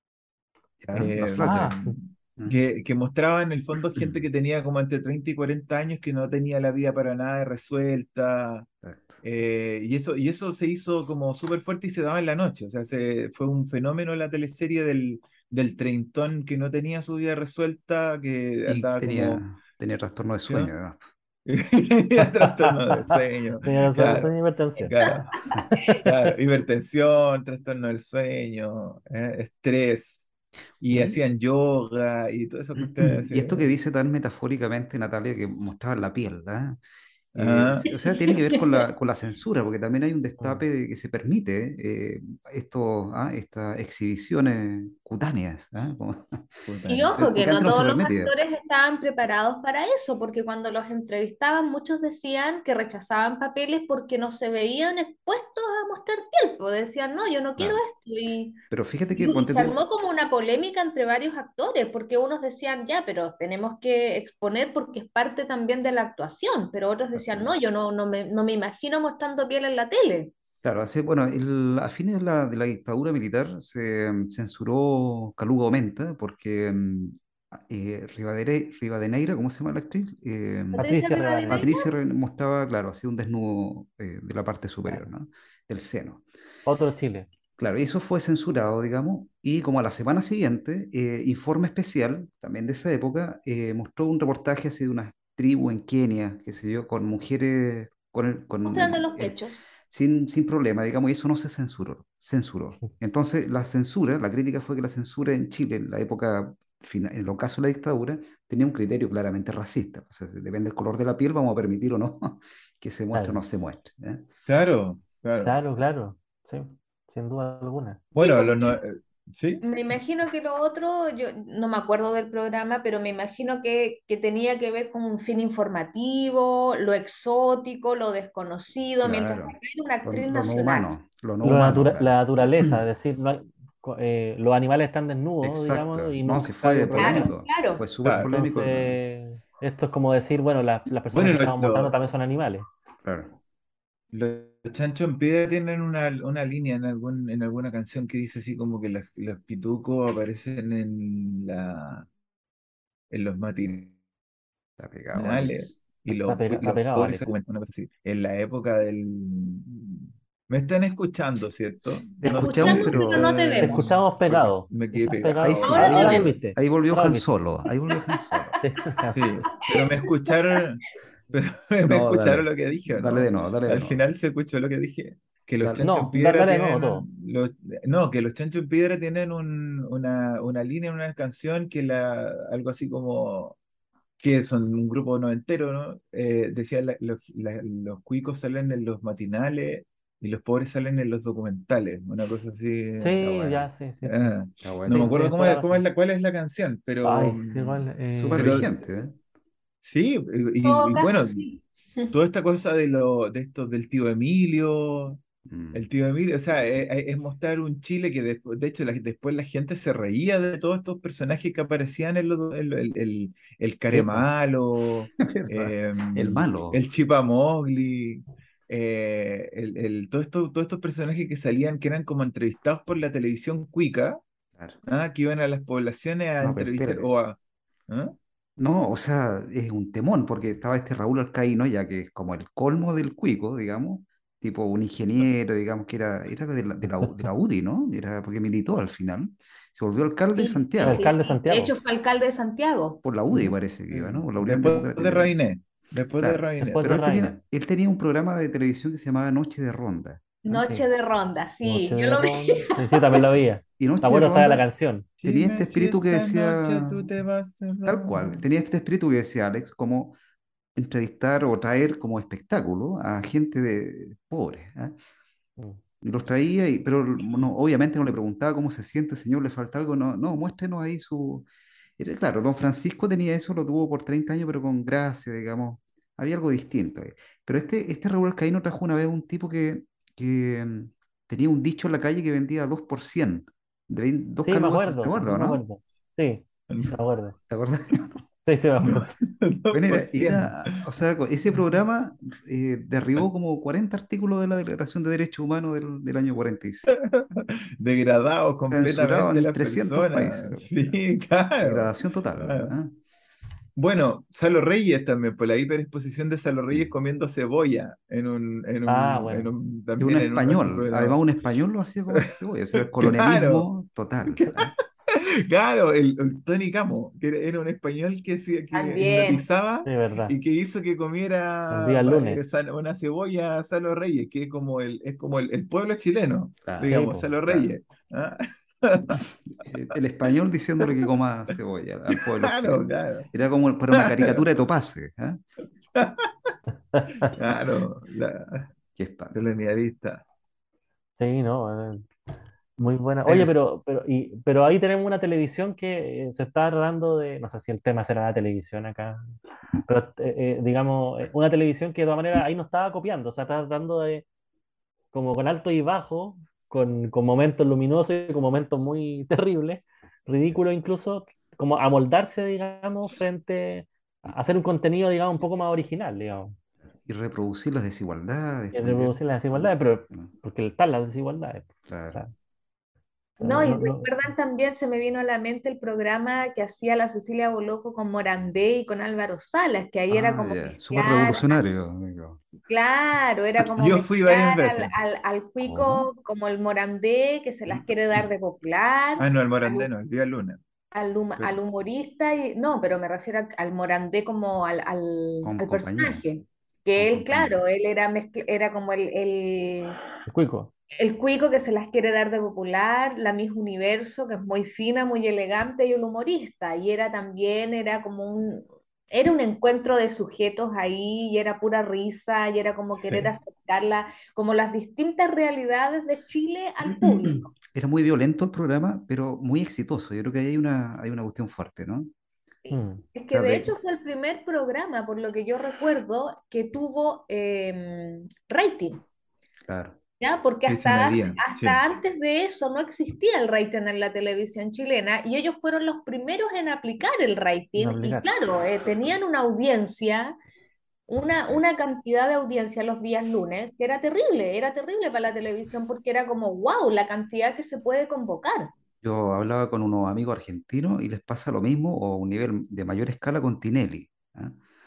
B: Ya, la
C: eh,
B: flaca.
A: Ah,
B: Mm.
C: que, que mostraba en el fondo gente que tenía como entre treinta y cuarenta años que no tenía la vida para nada resuelta,
B: Exacto.
C: eh, y eso, y eso se hizo como súper fuerte y se daba en la noche, o sea, se, fue un fenómeno la teleserie del, del treintón que no tenía su vida resuelta, que
B: Y
C: andaba como...
B: tenía, tenía trastorno de
C: ¿sí, no?
B: sueño, además.
C: Tenía trastorno de sueño,
A: tenía razón,
C: claro,
A: son hipertensión.
C: claro, claro, hipertensión, trastorno del sueño, eh, estrés, y
B: Y,
C: hacían yoga y todas esas cuestiones
B: y
C: así.
B: esto que dice tan metafóricamente Natalia, que mostraba la piel, ¿ah? Eh,
C: Ah,
B: sí, o sea, tiene que ver con la, con la censura, porque también hay un
A: Mm.
B: destape de que se permite eh, esto, ¿ah? Estas exhibiciones cutáneas, ¿ah? Como-
E: Y
C: puta.
B: eh,
E: ojo, que
B: porque
E: no
B: antes no se
E: todos los
B: permitía.
E: actores estaban preparados para eso, porque cuando los entrevistaban, muchos decían que rechazaban papeles porque no se veían expuestos a mostrar piel, pues decían, no, yo no quiero
B: Claro.
E: esto. Y,
B: Pero fíjate que,
E: y
B: ponte
E: se
B: tú,
E: armó como una polémica entre varios actores, porque unos decían, ya, pero tenemos que exponer porque es parte también de la actuación, pero otros decían, no, yo no, no me, no me imagino mostrando piel en la tele.
B: claro, hace, bueno, el- a fines de la, de la dictadura militar se mm, censuró Caluga Menta porque mm, eh, Rivadere- Rivadeneira, ¿cómo se llama la actriz? Eh,
E: Patricia
A: Patricia Rivadeneira,
B: Patricia Re- mostraba, claro, hacía un desnudo eh, de la parte superior, ¿no? Del seno.
A: otro Chile.
B: Claro, y eso fue censurado, digamos, y como a la semana siguiente, eh, Informe Especial, también de esa época, eh, mostró un reportaje así de unas tribus en Kenia, qué sé yo, con mujeres, con el, con
E: Mostrando
B: el,
E: los
B: el-
E: pechos.
B: sin, sin problema, digamos, y eso no se censuró, censuró. Entonces, la censura, la crítica fue que la censura en Chile, en la época, fina- en el ocaso de la dictadura, tenía un criterio claramente racista. O sea, depende del color de la piel, vamos a permitir o no que se muestre o no
A: Claro,
B: se muestre. ¿Eh?
C: Claro, claro.
A: claro, claro. Sí, sin duda alguna.
E: Sí,
C: Bueno,
E: pues,
C: los no- eh, ¿sí?
E: me imagino que lo otro, yo no me acuerdo del programa, pero me imagino que, que tenía que ver con un fin informativo, lo exótico, lo desconocido, mientras que
B: Claro,
E: acá era una
B: lo,
E: actriz
B: lo no
E: nacional.
B: humano, lo no
A: Lo
B: humano,
A: natura- la
B: claro.
A: naturaleza, es decir, no hay- co- eh, los animales están desnudos, digamos,
B: Exacto.
A: y
B: No,
A: nunca
B: si
A: hay
B: fue
A: un problema.
B: polémico,
E: Claro,
B: fue súper
C: Claro.
B: polémico. el-
A: Entonces, esto es como decir, bueno, las las personas
C: Bueno,
A: que
C: los,
A: estamos mostrando
C: los,
A: también son animales.
B: Claro.
C: los chanchos en piedra tienen una, una línea en algún, en alguna canción que dice así como que los, los pitucos aparecen en la, en los matinales
B: Está pegado, Alex.
C: y
A: Está,
C: los,
A: pega-
C: y
A: está
C: los
A: pegado,
C: pobres se
A: Alex.
C: comen una cosa así. En la época del Me están escuchando, ¿cierto?
B: Te
E: Te
C: No
B: escuchamos,
E: escuchamos,
C: estoy,
E: pero
B: pero
E: no te
A: Te
C: eh,
E: vemos.
A: escuchamos
C: porque
A: pegado.
C: me quedé
A: Estás
C: pegado.
B: ahí
A: pegado.
B: sí,
E: Ahora
A: Ahora,
B: ahí
E: te
A: ahora
E: vemos.
A: volviste.
B: ahí volvió
A: Ahora
B: Han
A: volviste.
B: Solo, ahí volvió Han Solo.
A: Sí,
C: Sí, pero me escucharon, pero me
B: No,
C: escucharon
B: dale,
C: lo que dije, ¿o
B: dale de
C: no?
B: nuevo, dale de
C: Al
B: nuevo.
C: final se escuchó lo que dije, que los
B: Dale.
C: chanchos en
A: No, da-
C: piedra
A: dale de nuevo todo.
C: tienen, los, no, que los chanchos en piedra tienen un- una, una línea en una canción que la, algo así como, que son un grupo noventero, ¿no? Eh, decía, la- los, la- los cuicos salen en los matinales y los pobres salen en los documentales, una cosa así.
B: Está
A: Sí, ya,
B: buena,
A: sí, sí, sí.
C: Ah,
B: está
C: no me
B: buena.
A: Sí,
C: acuerdo
A: tienes
C: cómo
A: toda la
C: es, cómo es
A: razón.
C: la, cuál es la canción, pero,
A: Ay,
C: mm,
A: igual.
B: Súper
A: eh,
C: pero
B: vigente, ¿eh?
C: sí,
E: En
C: y,
E: todo
C: y
E: caso,
C: bueno,
E: sí.
C: toda esta cosa de lo, de esto del tío Emilio,
B: Mm.
C: el tío Emilio, o sea, e- e- es, mostrar un Chile que después, de hecho, la- después la gente se reía de todos estos personajes que aparecían en, los- en lo- el, el, el
A: sí, pues.
C: Caremalo,
B: ¿Verdad?
C: eh,
B: El malo.
C: el Chipamogli, eh, el, el- todo esto, todos estos personajes que salían, que eran como entrevistados por la televisión cuica,
B: Claro.
C: ¿ah? Que iban a las poblaciones a
B: No, pero
C: entrevistar,
B: espérate.
C: o a, ¿ah?
B: No, o sea, es un temón, porque estaba este Raúl Alcaíno, ya que es como el colmo del cuico, digamos, tipo un ingeniero, digamos, que era, era de la, de la, U- de la U D I, ¿no? Era porque militó al final. Se volvió alcalde de
E: Sí,
A: El
B: Santiago,
A: alcalde de
E: sí. De hecho,
A: Santiago.
E: fue alcalde de Santiago.
B: por la U D I
A: Ujú.
B: parece que iba,
C: Eh,
B: ¿no? Por la Unión
C: después de
B: Democrática.
C: Rabinet, después de
B: Claro.
C: Rabinet.
A: Después
B: Pero
A: de
B: él
A: Rainer.
B: tenía, él tenía un programa de televisión que se llamaba Noche de Ronda. ¿Ah?
E: Noche
A: Sí.
E: de ronda,
A: Noche
E: sí, yo
A: de
E: lo vi.
A: ronda. Sí, sí, también lo
B: Ese.
A: veía.
B: Y
A: Me
B: Noche de
A: acuerdo estaba la
B: Ronda
A: canción.
B: tenía este
C: Dime si
B: espíritu que
C: esta noche
B: decía,
C: tú te vas de
B: tal cual,
C: ronda.
B: tenía este espíritu que decía Alex, como entrevistar o traer como espectáculo a gente de pobre. ¿Ah?
A: Mm.
B: Y los traía, y, pero no, obviamente no le preguntaba cómo se siente, señor, le falta algo. No, no, muéstrenos ahí su. Era, claro, don Francisco tenía eso, lo tuvo por treinta años, pero con gracia, digamos. Había algo distinto ahí. Pero este, este Raúl Alcaíno trajo una vez un tipo que, que mm, tenía un dicho en la calle que vendía dos por cien, de vein- dos
A: Sí, me
B: calugas por. ¿Te
A: acuerdo. Sí,
B: acuerdas,
A: me
B: no?
A: acuerdo. Sí, me acuerdo.
B: ¿Te acuerdas?
A: Sí, sí, me
C: No,
A: acuerdo.
C: dos
B: Bueno,
C: por
B: era,
C: cien
B: era, o sea, co- ese programa eh, derribó como cuarenta artículos de la Declaración de Derechos Humanos del, del año cuarenta y seis.
C: Degradados
B: Censurado
C: completamente
B: en
C: las
B: trescientos países.
C: personas.
B: La cuestión.
C: Sí, claro.
B: Degradación total.
C: Claro.
B: ¿Ah?
C: Bueno, Salo Reyes también, por la hiperexposición de Salo Reyes
B: Mm.
C: comiendo cebolla en un, en
A: Ah,
C: un, en
A: bueno.
C: un,
B: Y un
C: también en uno de estos
B: español, además
C: programas.
B: un español lo hacía comer cebolla, o sea, el
C: Claro,
B: colonialismo total. ¿Ah?
C: claro, el, el Tony Camo, que era, era un español que, hacía- que
E: También.
C: hipnotizaba
A: Sí, verdad.
C: y que hizo que
A: El
C: comiera
A: día
C: eh,
A: lunes.
C: sal- una cebolla a Salo Reyes, que es como el, es como el, el pueblo chileno,
B: Claro,
A: Sí,
C: digamos,
A: pues.
C: Salo
B: claro.
C: Reyes. ¿Ah?
B: Eh, El español diciéndole que coma cebolla al pueblo
C: Claro,
B: chileno.
C: claro,
B: Era como para una caricatura de Topace. ¿Ah?
C: claro, la
B: Qué espanto.
C: colonialista.
A: Sí, no. eh, Muy buena. Oye,
C: El-
A: pero, pero, y, pero ahí tenemos una televisión que eh, se está tratando de, no sé si el tema será la televisión acá, pero eh, eh, digamos, eh, una televisión que de todas maneras ahí no estaba copiando, o sea, estaba tratando de, como con alto y bajo, con, con momentos luminosos y con momentos muy terribles, ridículos incluso, como amoldarse, digamos, frente a hacer un contenido, digamos, un poco más original, digamos,
B: Y reproducir las desigualdades
A: y
B: también.
A: reproducir las
B: ¿Ah?
A: desigualdades, pero
B: Ah,
A: porque están las desigualdades, o
B: claro.
A: sea,
E: No,
A: no,
E: y
A: no, no,
E: recuerdan también, se me vino a la mente el programa que hacía la Cecilia Boloco con Morandé y con Álvaro Salas, que ahí era
B: Ah,
E: como
B: ya, súper
E: mezclar,
B: revolucionario. Digo.
E: claro, era como
C: yo fui varias
E: mezclar al,
C: veces.
E: al, al
B: ¿Cómo?
E: cuico como el Morandé, que se las quiere dar de popular,
C: Ah, no, el
E: al, hu-
C: Morandé no, el día Luna.
E: al, hum- al humorista, y, no, pero me refiero a- al Morandé como al, al,
B: Con
E: al
B: compañía,
E: personaje,
B: con
E: que él,
B: compañía.
E: claro, él era, mezcl- era como el, el
A: el cuico.
E: el cuico que se las quiere dar de popular, la Miss Universo, que es muy fina, muy elegante, y el humorista. Y era también, era como un, era un encuentro de sujetos ahí, y era pura risa, y era como
C: Sí.
E: querer acercarla, como las distintas realidades de Chile al público.
B: Era muy violento el programa, pero muy exitoso. Yo creo que ahí hay una, hay una cuestión fuerte, ¿no?
A: Mm.
E: Es
B: O
E: que
B: sea,
E: de
B: de,
E: hecho fue el primer programa, por lo que yo recuerdo, que tuvo eh, rating.
B: claro,
E: ¿Ya? Porque
C: Que se
E: hasta,
C: medían,
E: hasta
C: sí.
E: antes de eso no existía el rating en la televisión chilena y ellos fueron los primeros en aplicar el
A: En
E: rating y
A: aplicar.
E: claro, eh, tenían una audiencia, una,
B: sí.
E: una cantidad de audiencia los días lunes que era terrible, era terrible para la televisión porque era como, wow, la cantidad que se puede convocar.
B: Yo hablaba con unos amigos argentinos y les pasa lo mismo o a un nivel de mayor escala con Tinelli. ¿Ah?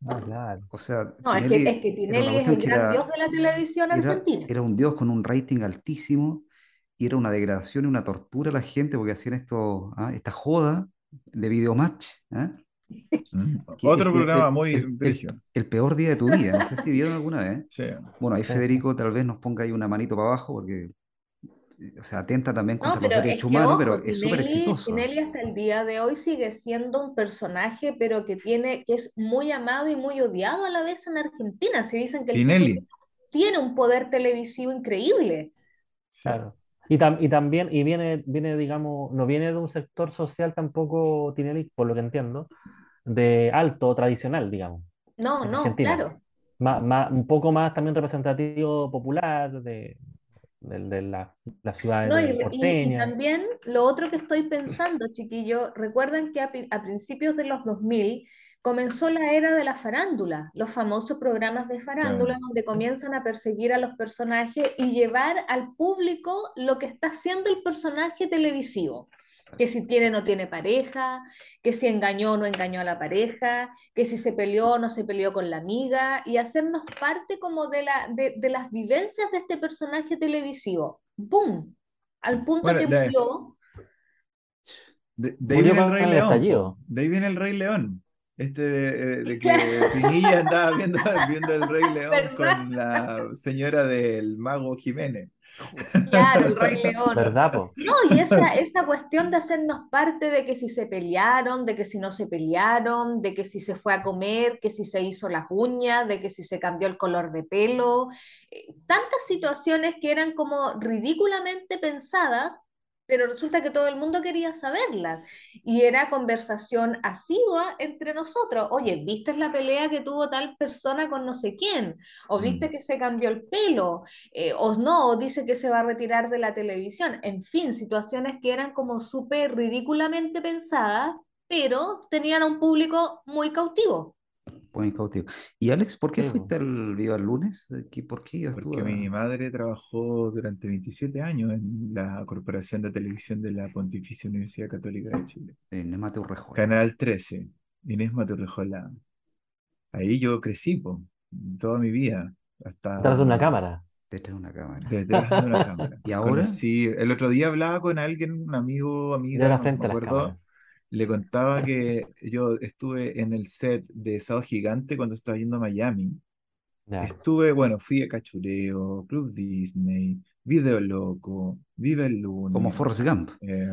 A: Ah, claro.
B: O sea,
E: No, es que, es
B: Tinelli
E: que
B: era una
E: Tinelli es
B: cuestión
E: el
B: que
E: gran dios
B: era,
E: de la televisión
B: era,
E: argentina.
B: era un dios con un rating altísimo y era una degradación y una tortura a la gente porque hacían esto, ¿ah? Esta joda de videomatch, ¿ah?
C: Mm.
B: Que
C: Otro
B: el, el-
C: programa
B: el-
C: muy
B: el- el-
C: brígido.
B: el peor día de tu vida. No sé si vieron alguna vez.
C: Sí.
B: Bueno, ahí
A: Sí, sí.
B: Federico tal vez nos ponga ahí una manito para abajo porque, eh, o sea, atenta también
E: No,
B: contra los
E: pero es
B: derechos
E: que
B: humanos, pero
E: ojo,
B: es súper
E: Tinelli,
B: exitoso. ¿Ah?
E: Tinelli hasta el día de hoy sigue siendo un personaje, pero que tiene, que es muy amado y muy odiado a la vez en Argentina. Se dicen que el tipo
C: Tinelli.
E: tiene tiene un poder televisivo increíble.
C: Sí.
A: Claro. Y, tam- y también, y viene, viene, digamos, no viene de un sector social tampoco, Tinelli, por lo que entiendo, de alto tradicional, digamos,
E: No,
A: en
E: no,
A: Argentina.
E: claro.
A: Má- má- un poco más también representativo popular de, de, de la, las ciudades
E: No, y,
A: de
E: y- y
A: porteñas.
E: también lo otro que estoy pensando, chiquillo, recuerden que a, pri- a principios de los dos mil comenzó la era de la farándula, los famosos programas de
C: Claro.
E: farándula donde comienzan a perseguir a los personajes y llevar al público lo que está haciendo el personaje televisivo. Que si tiene o no tiene pareja, que si engañó o no engañó a la pareja, que si se peleó o no se peleó con la amiga, y hacernos parte como de, la, de, de las vivencias de este personaje televisivo. ¡Boom! Al punto
C: Bueno,
E: que
C: de,
E: murió.
C: de, de ahí
A: Murió
C: viene el
A: con
C: Rey
A: el
C: León, po.
A: estallido.
C: De ahí viene el Rey León. Este de, de que Pinilla andaba viendo, viendo el Rey León
E: ¿Verdad?
C: con la señora del Mago Jiménez.
E: Claro, el Rey León.
A: ¿Verdad, po?
E: No, y esa, esa cuestión de hacernos parte de que si se pelearon, de que si no se pelearon, de que si se fue a comer, que si se hizo las uñas, de que si se cambió el color de pelo, eh, tantas situaciones que eran como ridículamente pensadas, pero resulta que todo el mundo quería saberlas. Y era conversación asidua entre nosotros. Oye, ¿viste la pelea que tuvo tal persona con no sé quién? ¿O viste
C: Mm.
E: que se cambió el pelo? Eh, o no, o dice que se va a retirar de la televisión. En fin, situaciones que eran como súper ridículamente pensadas, pero tenían a un público muy cautivo.
B: Muy cautivo. Y Alex, ¿por qué
A: Sí, po.
B: fuiste al Viva el lunes? Eh, ¿Qué- ¿Por qué ibas tú
C: Porque mi
B: a
C: madre trabajó durante veintisiete años en la Corporación de Televisión de la Pontificia Universidad Católica de Chile.
B: eh, Nemate Urrejola?
C: Canal trece, Inés Maturrejola. Ahí yo crecí, po, toda mi vida,
A: Detrás de una
C: hasta
A: cámara.
B: Detrás de una cámara.
C: detrás de una cámara.
B: ¿Y ahora?
C: Conocí, el otro día hablaba con alguien, un amigo,
A: Y
C: amiga,
A: ahora
C: no me
A: frente a las
C: acuerdo,
A: cámaras.
C: le contaba que yo estuve en el set de Sábado Gigante cuando estaba yendo a Miami.
A: Ya.
C: Estuve, bueno, fui a Cachureo, Club Disney, Video Loco, Vive el
B: Como
C: Lunes,
B: Forrest Gump.
C: eh,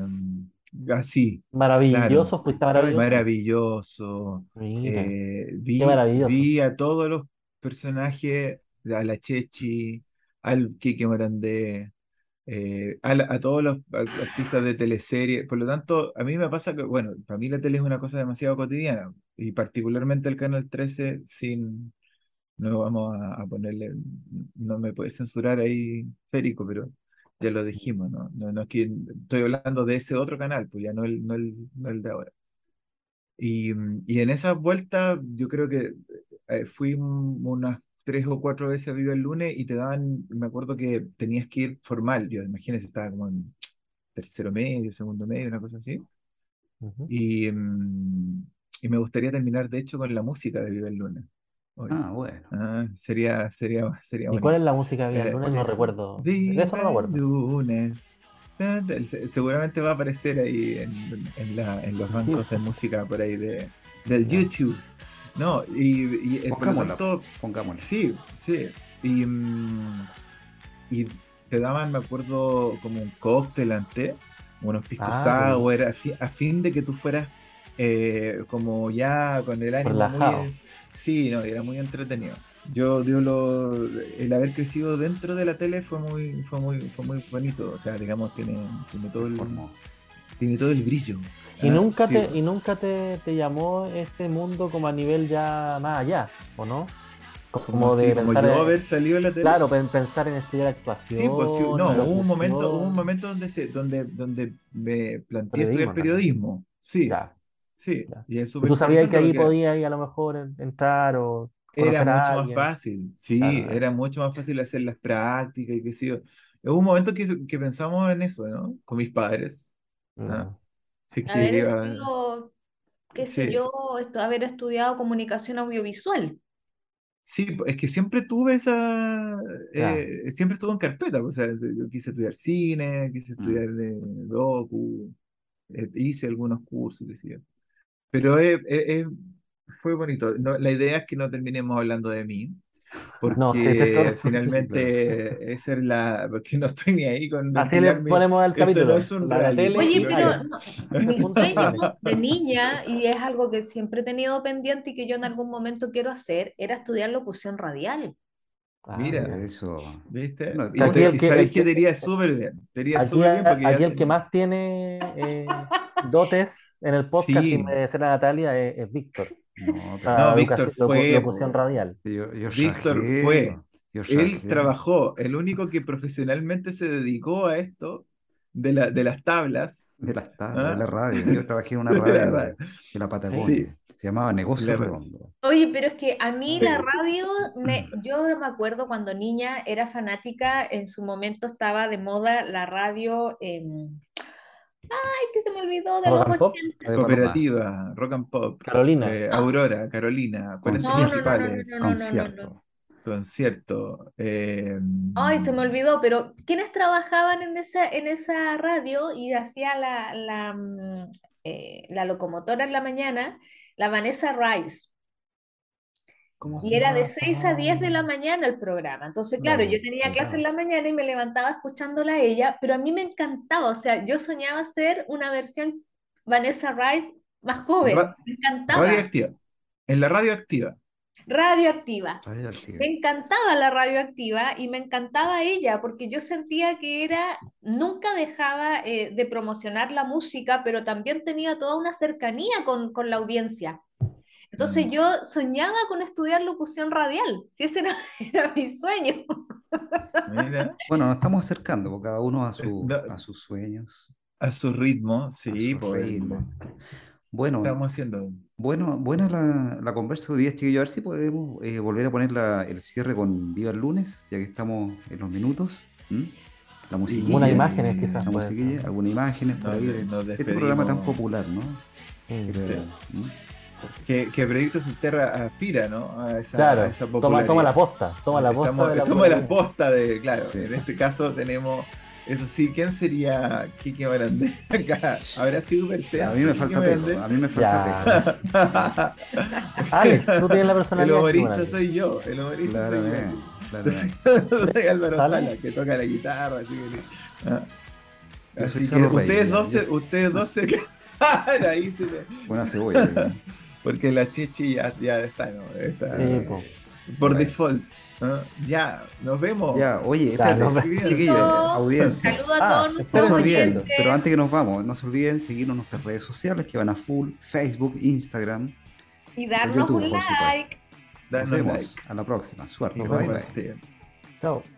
C: así, claro,
A: Maravilloso, fuiste
B: Acaba de
A: maravilloso.
B: decir.
C: maravilloso.
A: Mira,
C: eh,
A: qué
C: vi,
A: maravilloso.
C: vi a todos los personajes, a la Chechi, al Kike Morandé, eh, a, la- a todos los a- artistas de teleserie. Por lo tanto, a mí me pasa que, bueno, para mí la tele es una cosa demasiado cotidiana, y particularmente el Canal trece, sin, no vamos a, a ponerle, no me puede censurar ahí, Férico, pero ya lo dijimos, ¿no? No, no es que estoy hablando de ese otro canal, pues ya no el, no el, no el de ahora. Y, mm, y en esa vuelta yo creo que eh, fui un- unas tres o cuatro veces a Viva el Lunes y te daban, me acuerdo que tenías que ir formal, yo imagínate, estaba como en tercero medio, segundo medio, una cosa así.
A: Ujú.
C: Y, mm, y me gustaría terminar, de hecho, con la música de Viva el Lunes hoy.
B: Ah, bueno.
C: Ah, sería, sería, sería
A: ¿Y cuál es
C: bonito.
A: la música de Vía el
C: Eh,
A: Lunes?
B: ¿Cuál
A: No
B: es esa?
A: recuerdo. De eso no me
C: Viva el
A: acuerdo.
C: Lunes. Ta, ta, se- Seguramente va a aparecer ahí en, en la- en los bancos de
A: YouTube.
C: música por ahí de, del
A: Ya.
C: YouTube. No, y, y, eh, por lo
B: Pongámosla,
C: tanto,
B: pongámosla.
C: sí, sí. Y, mm, y te daban, me acuerdo, como un cóctel antes, unos pisco
A: Ah, qué bien.
C: sour, a, fi- a fin de que tú fueras eh, como ya con el ánimo muy...
A: Relajado.
C: eh, sí, no, era muy entretenido. Yo, digo, lo, el haber crecido dentro de la tele fue muy, fue muy, fue muy bonito. O sea, digamos, tiene, tiene
B: Se
C: todo el,
B: formó.
C: tiene todo el brillo.
A: ¿Y
C: ¿Ah?
A: nunca
C: Sí,
A: te, y nunca te, te llamó ese mundo como a nivel ya más allá, o no?
C: como
A: Como
C: así,
A: de
C: como
A: pensar,
C: yo
A: en-
C: haber salido en la tele.
A: claro, pen- pensar en estudiar
C: Sí, pues sí,
A: actuación,
C: no, hubo un momento, hubo un
A: locución,
C: momento donde se, donde, donde me planteé estudiar
A: periodismo también.
C: periodismo. Sí,
A: Ya,
C: sí,
A: ya.
C: y es
A: ¿Y
C: súper
A: tú sabías que
C: interesante
A: ahí
C: porque
A: podías ir a lo mejor en- entrar o
C: era
A: conocer a
C: mucho más
A: alguien?
C: fácil,
A: Claro,
C: sí,
A: ah,
C: era mucho más fácil hacer las prácticas y qué sé yo. Hubo un momento que, que pensamos en eso, ¿no? Con mis padres, ¿ah?
A: no.
C: Si es que
E: Haber
C: iba,
E: sido qué sé
C: Sí,
E: yo, esto, haber estudiado comunicación audiovisual.
C: sí, es que siempre tuve esa,
A: Claro.
C: eh, siempre estuve en carpeta, o sea, yo quise estudiar cine, quise
B: Mm.
C: estudiar eh, docu, eh, hice algunos cursos, qué sé yo. Pero eh, eh, eh, fue bonito. No, la idea es que no terminemos hablando de mí,
A: No, sí, te
C: porque
A: estoy-
B: Sí, claro.
C: finalmente esa es la, porque no estoy ni ahí con
A: Así le
C: ventilarme.
A: ponemos al
C: Esto no
A: capítulo,
C: es un
A: la, la tele
E: Oye,
A: y
C: reality.
E: pero
A: Alex.
E: no, mi
A: Punto y
E: sueño
A: fome.
E: de niña, y es algo que siempre he tenido pendiente y que yo en algún momento quiero hacer, era estudiar locución radial.
A: Ah,
C: Mira,
A: mira.
B: Eso.
C: ¿viste?
B: Bueno,
C: Y,
B: igual
A: Aquí
C: te-
A: el
C: y
A: que,
C: sabéis
A: el
C: que te
A: que,
C: iría súper bien, te iría
A: aquí,
C: súper bien porque
A: aquí
C: ya
A: el que
C: ten-
A: más tiene eh, dotes en el podcast, sin
C: sí,
A: merecer a Natalia, es, es Víctor,
B: no, pero
C: no,
A: para
C: Víctor
A: educación, locu-
C: fue,
A: locución
C: po.
A: radial.
B: yo, yo
C: Víctor
B: trabajé,
C: fue.
B: yo
C: Él
B: trabajé
C: trabajó, el único que profesionalmente se dedicó a esto de la, de las tablas.
B: de las tablas, de
C: ¿Ah?
B: la radio. Yo trabajé en una
C: De la
B: radio
C: radio.
B: de la
C: Sí,
B: Patagonia. Se llamaba Negocio
C: la raz-
B: Redondo.
E: Oye, pero es que a mí la
C: sí.
E: radio, me, yo me acuerdo cuando niña era fanática, en su momento estaba de moda la radio, eh, ay, que se me olvidó de los
A: Rock and Pop,
E: ochenta.
B: Radio Paloma,
C: Cooperativa, Rock and Pop,
A: Carolina.
C: eh,
E: No,
C: Aurora, Carolina, ¿cuáles son
E: no,
C: las
E: no,
B: concierto,
E: no, no, no,
C: principales?
E: no, no, no, no.
B: concierto.
C: Concierto. eh,
E: Ay, se me olvidó, pero ¿quiénes trabajaban en esa, en esa radio y hacía la, la, mm, eh, la locomotora en la mañana? La Vanessa Rice.
A: ¿Cómo
E: Y
A: se
E: era de
A: llama?
E: seis a diez de
A: Ah,
E: la mañana el programa. Entonces, claro, yo
A: claro,
E: tenía clase en
A: claro.
E: la mañana y me levantaba escuchándola a ella, pero a mí me encantaba, o sea, yo soñaba ser una versión Vanessa Rice más joven,
C: ra-
E: me encantaba.
C: radioactiva. En la radioactiva.
E: Radioactiva.
B: Radioactiva.
E: Me encantaba la radioactiva y me encantaba ella porque yo sentía que era, nunca dejaba eh, de promocionar la música, pero también tenía toda una cercanía con, con la audiencia. Entonces
C: Mm.
E: yo soñaba con estudiar locución radial, si ese era, era mi sueño.
C: Mira,
B: Bueno, nos estamos acercando, pues, cada uno a
C: eh,
B: su,
C: no,
B: a sus sueños,
C: a su ritmo,
B: a
C: sí,
B: su
C: pues
B: ritmo.
C: el-
B: Bueno,
C: estamos haciendo.
B: bueno, buena la, la conversa hoy día, chiquillos. A ver si podemos eh, volver a poner la- el cierre con Viva el lunes, ya que estamos en los minutos. ¿Mm? La
A: Algunas
B: musiquilla,
A: imágenes
C: Y
A: quizás
B: la
A: puede ser.
B: musiquilla, algunas imágenes por
C: nos,
B: ahí
C: de-
B: de
C: nos
B: este programa tan
C: despedimos.
B: popular, ¿no?
A: Mm.
B: Que
C: Sí.
B: le- ¿Mm?
C: Que, que Proyecto Subterra aspira, ¿no? A esa, a
A: Claro,
C: esa
A: toma, toma la
C: popularidad.
A: posta, toma la posta
C: Estamos,
A: de la
C: estamos en la
A: popularidad.
C: posta de, claro,
B: Sí.
C: en este caso tenemos, eso sí, ¿quién sería Kike Barandé acá? ¿Habrá sido
B: A
C: Bertense,
B: mí me
C: Kike
B: falta
C: Barandé?
B: pelo, a mí me falta
A: Ya.
B: pelo.
A: Alex, tú tienes la
C: El
A: personalidad de
C: humorista
A: Chimonati.
C: soy yo, el humorista soy
B: Claramente,
C: yo.
B: claramente.
C: Soy Álvaro
A: ¿Sale?
C: Sala, que toca la guitarra, así que, ah.
B: Yo soy
C: Así que
B: Chavo Rey,
C: ustedes
B: ya,
C: dos,
B: yo
C: se-
B: soy-
C: ustedes dos se quedaron ahí, se me-
B: Buena cebolla. ¿Eh?
C: porque la chichi ya, ya está, ¿no? Está,
A: Sí, po.
C: por
B: Bueno.
C: default. ¿no? Ya, nos vemos.
B: Ya, oye,
A: Ya,
B: espérate,
A: nos vemos.
B: chiquillos,
E: Eso.
B: audiencia.
E: Saludo a
A: Ah,
E: todos
B: No se
E: nuestros
A: espera,
B: olviden,
E: oyentes.
B: pero antes que nos vamos, no se olviden seguirnos en nuestras redes sociales que van a full, Facebook, Instagram,
E: Y darnos
B: YouTube,
E: un
B: por supuesto.
E: like.
B: Nos
C: Danos
B: vemos
C: like.
B: a la próxima. Suerte.
A: Nos
B: Bye
A: vemos.
B: bye.
C: Compartir.
A: Chao.